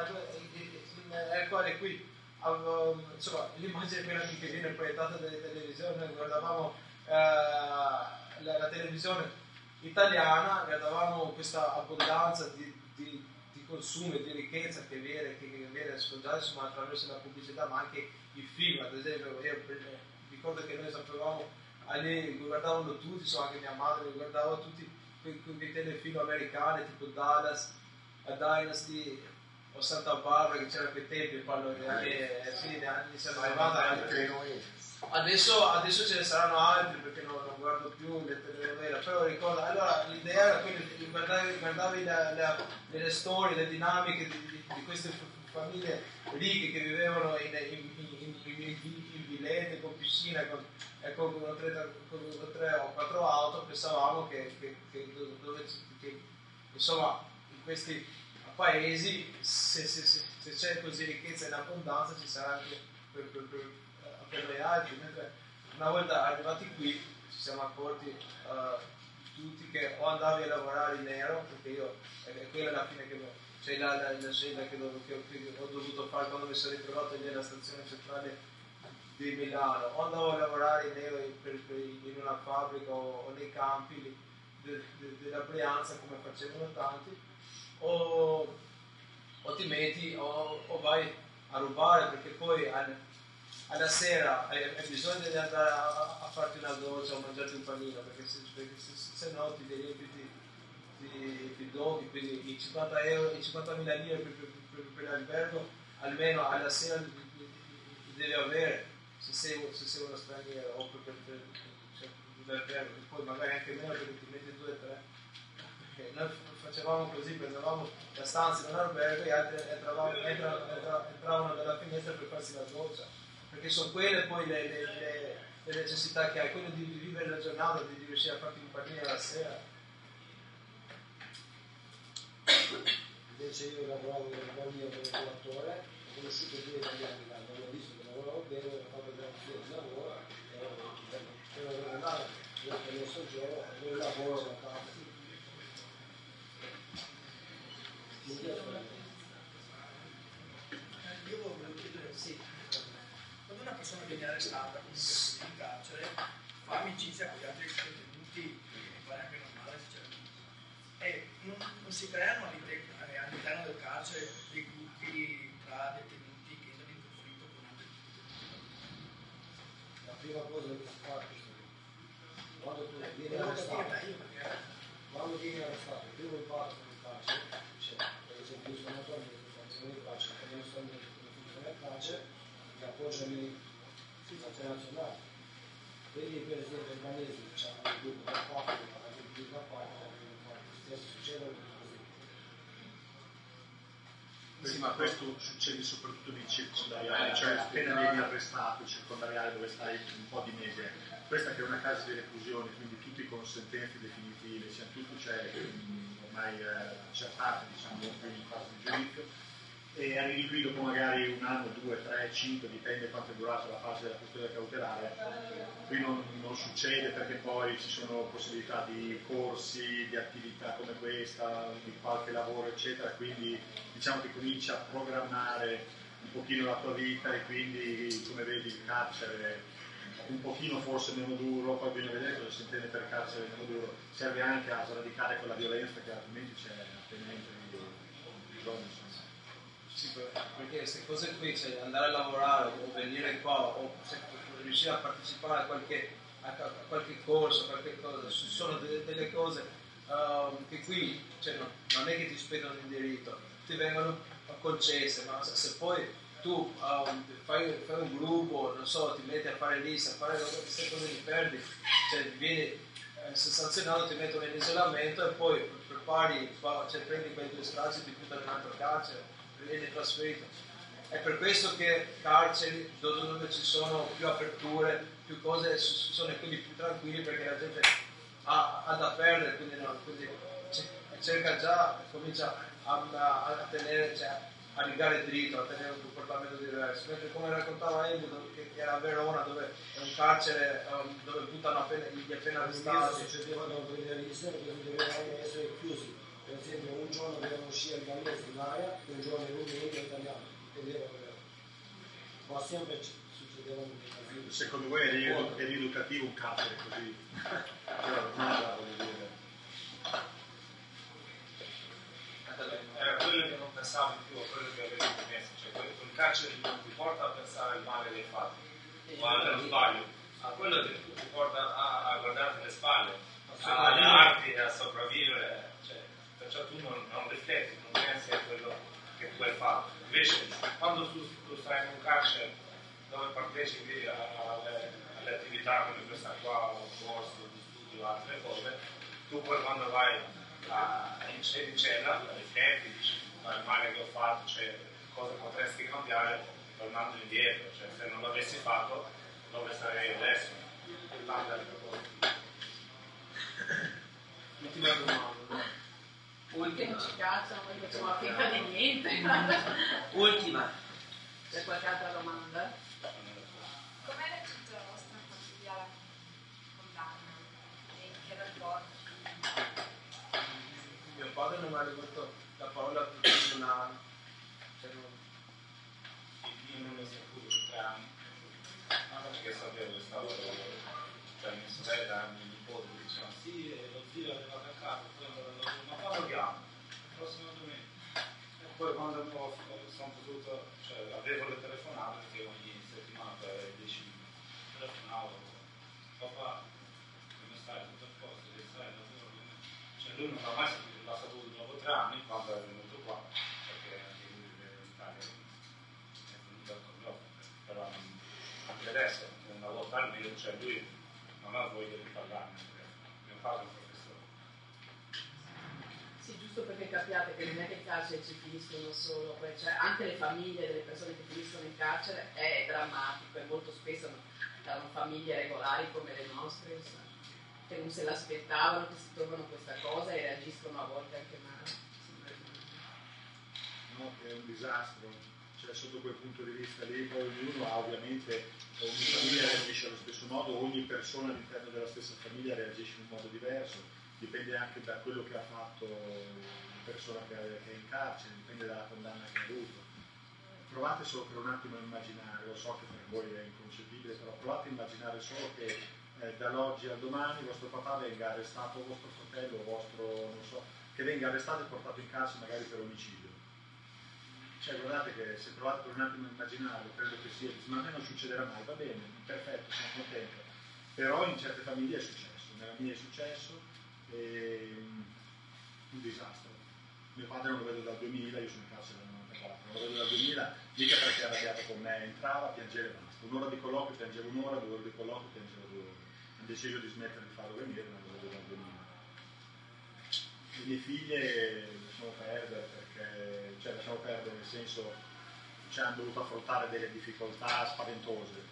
è quale qui, avevo, insomma, l'immagine quella che viene proiettata dalle televisioni, guardavamo eh, la, la televisione italiana, guardavamo questa abbondanza di, di, di consumo e di ricchezza che viene, che viene sfoggiata insomma, attraverso la pubblicità, ma anche i film, ad esempio, io ricordo che noi sapevamo, lì guardavano tutti, insomma anche mia madre guardava tutti quei, quei telefilm americani tipo Dallas, a Dynasty, o Santa Barbara che c'era quei tempi, parlo degli anni, eh, sì, degli anni novanta, adesso, adesso ce ne saranno altri perché non, non guardo più le telenovela, però ricordo, allora l'idea era quella di guardare, guardavi la, la, le storie, le dinamiche di, di, di queste famiglie ricche che vivevano in, in, in, in, in, in villette con piscina, con, e con, con, tre, con tre o quattro auto, pensavamo che, che, che, dove, che insomma in questi paesi se, se, se, se c'è così ricchezza in abbondanza ci sarà anche per, per, per, per le altri, mentre una volta arrivati qui ci siamo accorti uh, tutti che o andavi a lavorare in nero, perché io è quella la fine che c'è la, la, la scelta che, che, che ho dovuto fare quando mi sono ritrovato lì alla stazione centrale di Milano, o andavo a lavorare in nero in, per, per, in una fabbrica o, o nei campi de, de, della Brianza come facevano tanti, o, o ti metti o, o vai a rubare, perché poi al, alla sera hai, hai bisogno di andare a, a farti una doccia o mangiarti un panino, perché se, perché se, se, se no ti riempi di, di, di doghi, quindi i cinquanta euro, i cinquantamila lire per, per, per, per l'albergo almeno alla sera li, li, li devi avere se sei, se sei uno straniero o per, per, per, cioè, l'albergo, e poi magari anche meno perché ti metti due o tre. Okay, noi facevamo così, prendevamo la stanza in un albergo e altri entravamo, entravano, entravano, entravano dalla finestra per farsi la doccia, perché sono quelle poi le, le, le, le necessità che hai, quello di vivere la giornata, di riuscire a farti un panino la sera. Invece io lavoravo nel bambino come lavoratore, ho conosciuto due italiani là, non ho visto che lavoravo bene, ho fatto vedere un figlio di lavoro, e ero venuto io per il soggiorno, avevo il lavoro da casa. Io volevo chiedere, sì, quando una persona viene arrestata comunque in carcere, fa amicizia con gli altri detenuti, mi pare anche normale, cioè, e non, non si creano all'interno del carcere dei gruppi tra detenuti che entrano in conflitto con altri detenuti. La prima cosa che si fa è questo. Quando tu vieni arrestato, quando vieni arrestato, il primo impatto nel carcere, cioè, per esempio io sono attualmente quando sono in carcere, quando io sono nel carcere, mi appoggiano i nazionali. Quindi per esempio il Danesi c'è un gruppo da quattro, un gruppo da quattro, stesso succede così. Sì, ma questo succede soprattutto nei circondariali, cioè appena vieni arrestato, il circondariale dove stai un po' di mese, questa che è una casa di reclusione, quindi tutti con sentenze definitive, siamo tutti cioè, ormai eh, accertati, diciamo, in fase di giudizio, e arrivi qui dopo magari un anno, due, tre, cinque, dipende quanto è durata la fase della custodia cautelare. Qui non, non succede perché poi ci sono possibilità di corsi, di attività come questa, di qualche lavoro eccetera, quindi diciamo che cominci a programmare un pochino la tua vita e quindi come vedi il carcere un pochino forse meno duro, poi bisogna vedere cosa si intende per carcere meno duro, serve anche a sradicare quella violenza che altrimenti c'è appena entri di zone. Sì, perché queste cose qui, cioè andare a lavorare o venire qua o se, riuscire a partecipare a qualche, a, a qualche corso, a qualche cosa, sono delle, delle cose uh, che qui cioè, no, non è che ti spendono in diritto, ti vengono concesse, ma se, se poi tu um, fai, fai un gruppo, non so, ti metti a fare lista, a fare queste cose li perdi, cioè vieni eh, sanzionato, ti mettono in isolamento e poi prepari, cioè, prendi quei due stracci e ti buttano in un altro carcere. Viene trasferito. È per questo che carceri dove, dove ci sono più aperture, più cose, sono quelli più tranquilli perché la gente ha, ha da perdere, quindi, no, quindi cerca già, comincia a, a, a tenere, cioè, a rigare dritto, a tenere un comportamento diverso. Mentre come raccontava Elio, che era a Verona, dove è un carcere um, dove buttano appena, gli appena arrestati. Succedeva dopo il registro che dovevano essere chiusi. Per esempio un giorno dovevano uscire il danese in aria, un giorno in rumeno e italiano, ma sempre succedevano dei casini. Secondo voi è, riedu- è rieducativo un carcere così? Era quello che non pensavi più a quello che avevi commesso, cioè quel, quel carcere che non ti porta a pensare al male che hai fatto, ma allo sbaglio, a quello che ti porta a, a guardarti le spalle, a allenarti e a sopravvivere. Cioè, perciò tu non, non rifletti, non pensi a quello che tu hai fatto. invece quando tu, tu stai in un carcere dove partecipi alle, alle attività come questa qua, o corsi di studio o altre cose, tu poi quando vai a, in, in cella rifletti, dici ma il male che ho fatto, cioè cosa potresti cambiare tornando indietro, cioè se non l'avessi fatto dove sarei adesso? Ultima domanda. Perché non ci cacciano, poi facciamo la finta di niente. Ultima. C'è qualche altra domanda? Come hai reagito la vostra famiglia alla condanna? E in che rapporti? Mio padre non mi ha rivolto la parola per più di un anno. Cioè non... Io non l'ho saputo per tre anni, ma perché sapevo che stavo cioè mia sorella e mio nipote dicevano sì, lo zio è arrivato a casa, poi è andato a lavoro, ma quando chiamo? La prossima domenica. E poi quando ho, sono potuto, cioè avevo le telefonate perché ogni settimana per dieci minuti telefonavo, papà, come stai? Tutto a posto? Che stai? Lavoro? Cioè lui non l'ha mai saputo, l'ha saputo dopo tre anni quando è venuto qua, perché anche lui vive in Italia, è venuto con loro, però anche adesso, una volta al mese, cioè lui non ha voglia di parlarne, mio padre è un professore. Sì, giusto perché capiate che non è che i carceri ci finiscono solo, cioè anche le famiglie delle persone che finiscono in carcere è drammatico e molto spesso erano famiglie regolari come le nostre, insomma, che non se l'aspettavano, che si trovano questa cosa e reagiscono a volte anche male. No, che è un disastro, cioè sotto quel punto di vista lì poi ognuno ha ovviamente, ogni famiglia reagisce allo stesso modo, ogni persona all'interno della stessa famiglia reagisce in un modo diverso, dipende anche da quello che ha fatto la persona che è in carcere, dipende dalla condanna che ha avuto. Provate solo per un attimo a immaginare, lo so che per voi è inconcepibile, però provate a immaginare solo che eh, dall'oggi al domani vostro papà venga arrestato, o vostro fratello, o vostro, non so, che venga arrestato e portato in carcere magari per omicidio. Cioè guardate che se provate per un attimo a immaginarlo, credo che sia, ma a me non succederà mai, va bene, perfetto, sono contento. Però in certe famiglie è successo, nella mia è successo, e, un disastro. Mio padre non lo vedo dal duemila, io sono in carcere dal novantaquattro, non lo vedo dal duemila, mica perché è arrabbiato con me, entrava, piangeva e basta. Un'ora di colloquio piangeva un'ora, due ore di colloquio piangeva due ore. Hanno deciso di smettere di farlo venire, non lo vedo dal duemila. Le mie figlie lasciamo perdere perché, cioè lasciamo perdere nel senso, cioè, hanno dovuto affrontare delle difficoltà spaventose,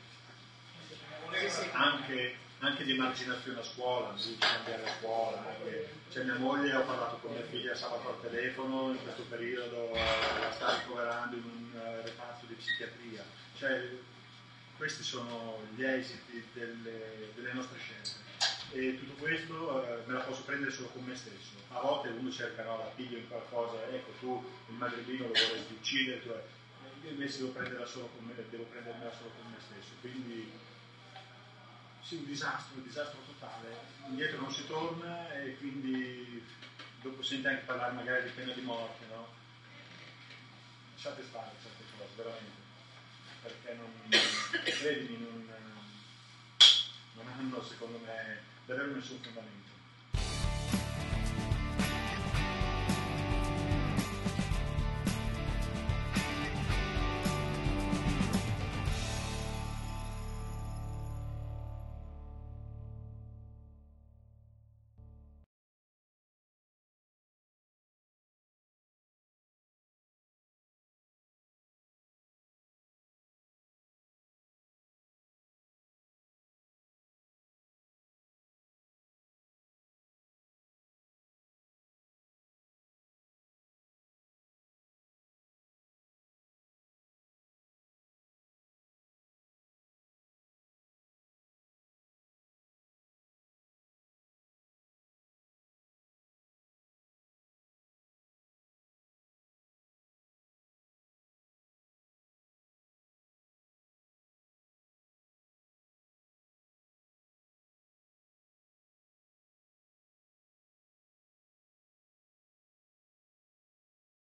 anche, anche di emarginazione a scuola, hanno dovuto cambiare la scuola, anche, cioè mia moglie, ho parlato con mia figlia sabato al telefono, in questo periodo la sta ricoverando in un uh, reparto di psichiatria, cioè questi sono gli esiti delle, delle nostre scelte. E tutto questo eh, me la posso prendere solo con me stesso. A volte uno cerca, no, l'appiglio in qualcosa, ecco tu il madrellino lo vorresti uccidere, tu, eh, io invece devo prenderla solo con me, devo prendermela solo con me stesso. Quindi sì, un disastro, un disastro totale. Indietro non si torna e quindi dopo senti anche parlare magari di pena di morte, no? Lasciate stare certe cose, veramente. Perché non, credimi, non, non hanno secondo me davvero nessun fondamento.